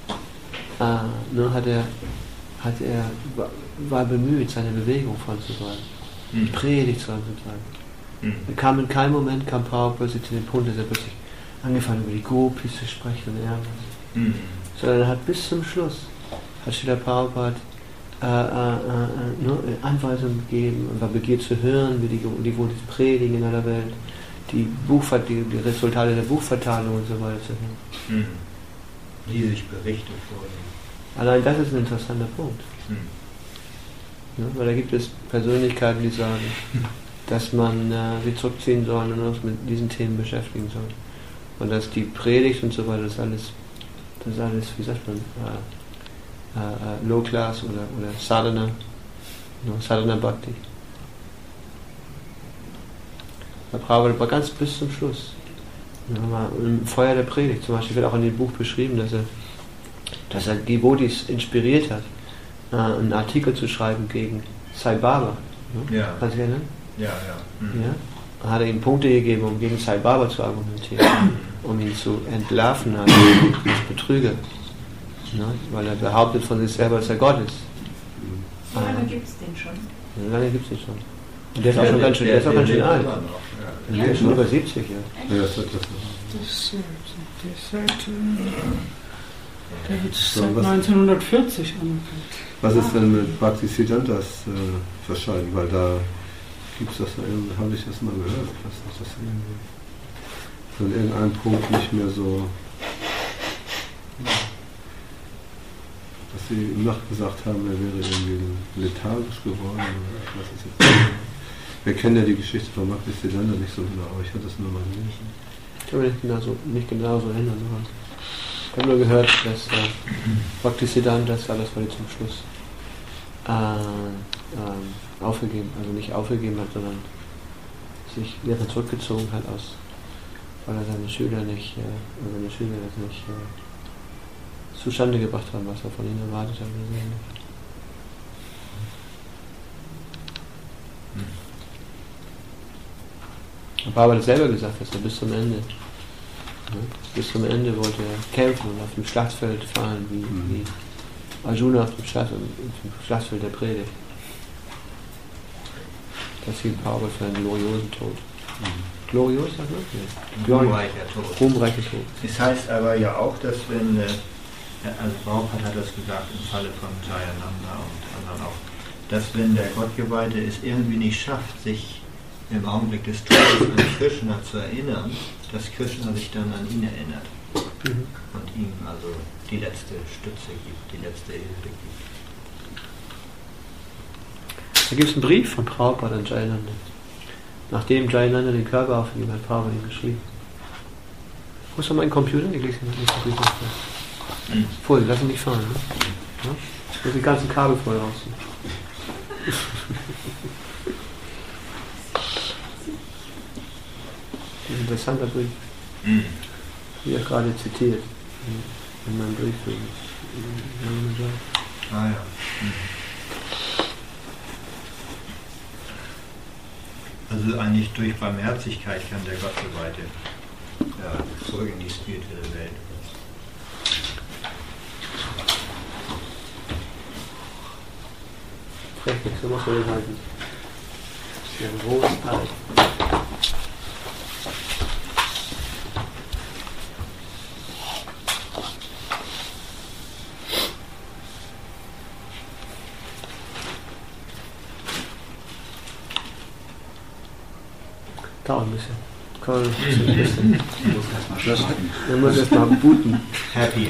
[SPEAKER 1] war bemüht, seine Bewegung voranzutreiben, Predigt voranzutreiben. In keinem Moment kam Prabhupada plötzlich zu dem Punkt, dass er plötzlich angefangen über die Gopis zu sprechen und irgendwas. Sondern er hat bis zum Schluss, hat Srila Prabhupada Anweisungen gegeben und war begehrt zu hören, wie die predigen in aller Welt, die Resultate der Buchverteilung und so weiter zu hören.
[SPEAKER 5] Die sich Berichte vornehmen.
[SPEAKER 1] Allein das ist ein interessanter Punkt. Weil da gibt es Persönlichkeiten, die sagen, dass man sich zurückziehen soll und uns mit diesen Themen beschäftigen soll. Und dass die Predigt und so weiter, das alles, wie sagt man, Low Class oder Sadhana, Sadhana Bhakti. Der Prabhupada war ganz bis zum Schluss. Im Feuer der Predigt zum Beispiel wird auch in dem Buch beschrieben, dass er dass er Devotees inspiriert hat, einen Artikel zu schreiben gegen Sai Baba. Ne?
[SPEAKER 5] Ja.
[SPEAKER 1] Kannst du dich erinnern?
[SPEAKER 5] Ja. Mhm.
[SPEAKER 1] Ja? Hat er ihm Punkte gegeben, um gegen Sai Baba zu argumentieren, um ihn zu entlarven als Betrüger. Ne? Weil er behauptet von sich selber, dass er Gott ist.
[SPEAKER 7] Wie lange gibt es den schon?
[SPEAKER 1] Wie lange gibt es den schon? Und der ist auch schon ganz schön, alt. Der ist schon über 70, ja.
[SPEAKER 8] Der wird seit 1940 anerkannt.
[SPEAKER 4] Was ist denn mit Bhaktisiddhantas Verschalten? Weil da gibt es das, habe ich das mal gehört. Ich weiß nicht, dass sie an irgendeinem Punkt nicht mehr so, dass sie im Nacht gesagt haben, er wäre irgendwie lethargisch geworden. Ich weiß es jetzt nicht. Wir kennen ja die Geschichte von Bhaktisiddhanta nicht so genau, aber ich hatte das nur mal gelesen.
[SPEAKER 1] Ich kann mich nicht genau so erinnern, aber ich habe nur gehört, dass Bhaktisiddhanta das alles zum Schluss aufgegeben, also nicht aufgegeben hat, sondern sich wieder zurückgezogen hat, weil er seine Schüler das nicht zustande gebracht haben, was er von ihnen erwartet hat. Baba hat selber gesagt, dass er bis zum Ende wollte er kämpfen und auf dem Schlachtfeld fallen, wie Arjuna auf dem Schlachtfeld der Predigt. Das hielt Baba für einen gloriosen Tod. Glorios, sagt man?
[SPEAKER 5] Ruhmreicher Tod.
[SPEAKER 1] Ruhmreicher Tod.
[SPEAKER 5] Das heißt aber ja auch, dass wenn, also Prabhupada hat das gesagt im Falle von Jayananda und anderen auch, dass wenn der Gottgeweihte es irgendwie nicht schafft, sich im Augenblick des Todes an Krishna zu erinnern, dass Krishna sich dann an ihn erinnert und ihm also die letzte Stütze gibt, die letzte Hilfe gibt.
[SPEAKER 1] Da gibt es einen Brief von Prabhupada an Jayananda. Nachdem Jayananda den Körper aufgegeben hat, Prabhupada ihm geschrieben. Wo ist noch mein Computer? Ich lese ihn nicht. Voll, lass ihn nicht fahren. Ne? Ja? Ich muss die ganzen Kabel voll rausziehen. Ein interessanter Brief. Wie er gerade zitiert in meinem Brief.
[SPEAKER 5] Ah ja. Also eigentlich durch Barmherzigkeit kann der Gottgeweihte zurück in die spirituelle Welt.
[SPEAKER 1] Richtig, so muss man den halten. Das ist ein großes Teil. Dauert ein bisschen. Kann ein bisschen. Man muss erst mal booten.
[SPEAKER 5] Happy.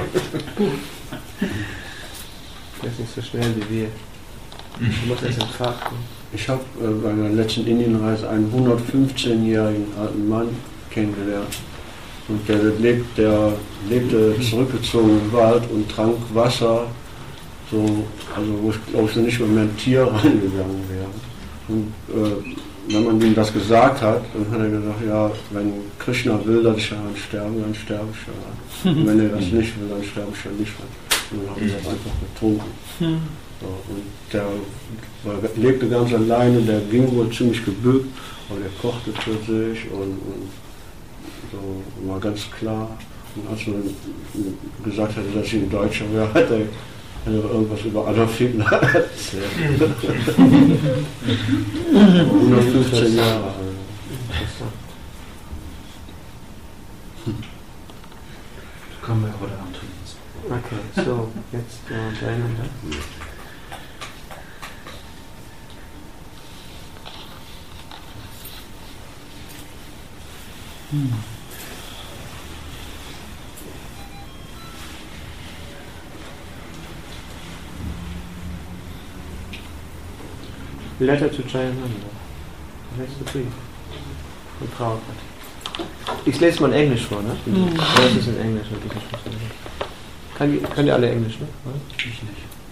[SPEAKER 1] Der ist nicht so schnell wie wir. Du musst erst in Fahrt kommen.
[SPEAKER 8] Ich habe bei meiner letzten Indienreise einen 115-jährigen alten Mann kennengelernt. Und der lebte zurückgezogen im Wald und trank Wasser, wo ich glaube ich nicht mehr ein Tier reingegangen wäre. Und wenn man ihm das gesagt hat, dann hat er gesagt, ja, wenn Krishna will, dass ich daran sterbe, dann sterbe ich daran. Und wenn er das nicht will, dann sterbe ich ja nicht daran. Und dann habe ich das einfach getrunken. So, und der lebte ganz alleine, der ging wohl ziemlich gebückt, aber der kochte für sich und so, war ganz klar. Und als man gesagt hat, dass ich ein Deutscher wäre, hat er irgendwas über Adolf Hitler erzählt. 115 Jahre alt.
[SPEAKER 9] Können wir heute Abend trinken.
[SPEAKER 1] Okay, so, jetzt Jayananda. Letter to Jayananda. Der letzte Brief von Prabhupada. Ich lese mal in Englisch vor, ne? Das ist in Englisch. Könnt ihr alle Englisch, ne?
[SPEAKER 9] Ich nicht.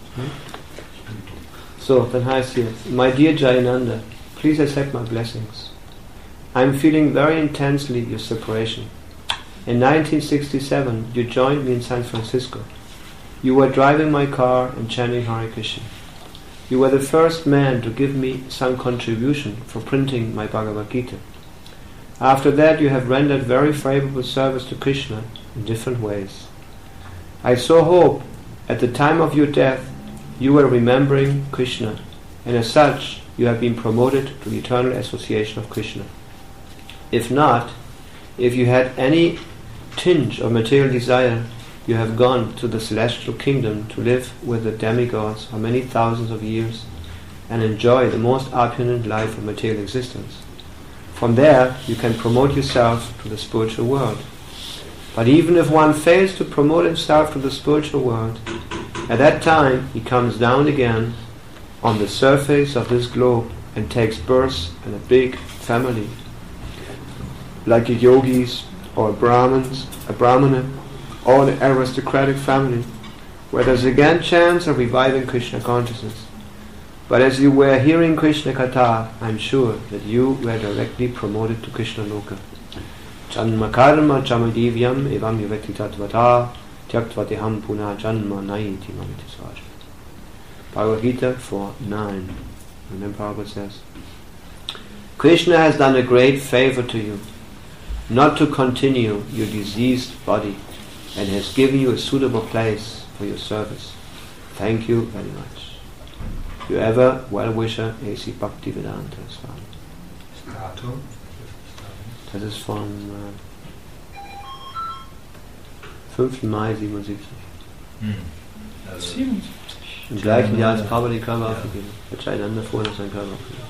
[SPEAKER 1] So, dann heißt hier, My dear Jayananda, please accept my blessings. I'm feeling very intensely your separation. In 1967, you joined me in San Francisco. You were driving my car and chanting Hare Krishna. You were the first man to give me some contribution for printing my Bhagavad Gita. After that, you have rendered very favorable service to Krishna in different ways. I so hope at the time of your death you were remembering Krishna, and as such you have been promoted to the eternal association of Krishna. If not, if you had any tinge of material desire, you have gone to the celestial kingdom to live with the demigods for many thousands of years and enjoy the most opulent life of material existence. From there, you can promote yourself to the spiritual world. But even if one fails to promote himself to the spiritual world, at that time he comes down again on the surface of this globe and takes birth in a big family, like a yogis or a brahmana, or an aristocratic family, where there's again chance of reviving Krishna consciousness. But as you were hearing Krishna Katha, I'm sure that you were directly promoted to Krishna Loka. Janma karma jamadivyam evam yuveti tatvata tyaktvati puna janma naiti mamiti svaja. Bhagavad Gita 4:9. And then Prabhupada says, Krishna has done a great favor to you, not to continue your diseased body, and has given you a suitable place for your service. Thank you very much. Your ever well-wisher, A.C. Bhaktivedanta Swami. Das ist vom 5. Mai 77. Im gleichen Jahr als Prabhupada die Körper aufgegeben. Wird einander vor, dass sein Körper aufgegeben.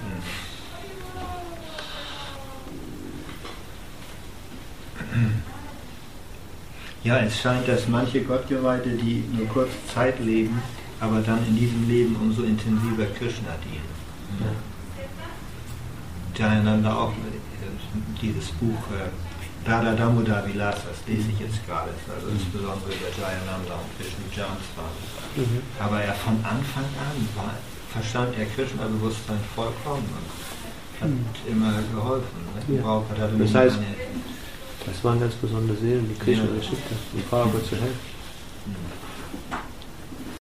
[SPEAKER 5] Ja, es scheint, dass manche Gottgeweihte, die nur kurze Zeit leben, aber dann in diesem Leben umso intensiver Krishna dienen. Jayananda auch dieses Buch Radha Damodar Vilas, das lese ich jetzt gerade, also insbesondere über Jayananda und Krishna Janswami. Aber er von Anfang an verstand er Krishna-Bewusstsein vollkommen und hat immer geholfen. Ne?
[SPEAKER 1] Das heißt, das waren ganz besondere Seelen, die Krishna geschickt hat, um Prabhupada zu helfen.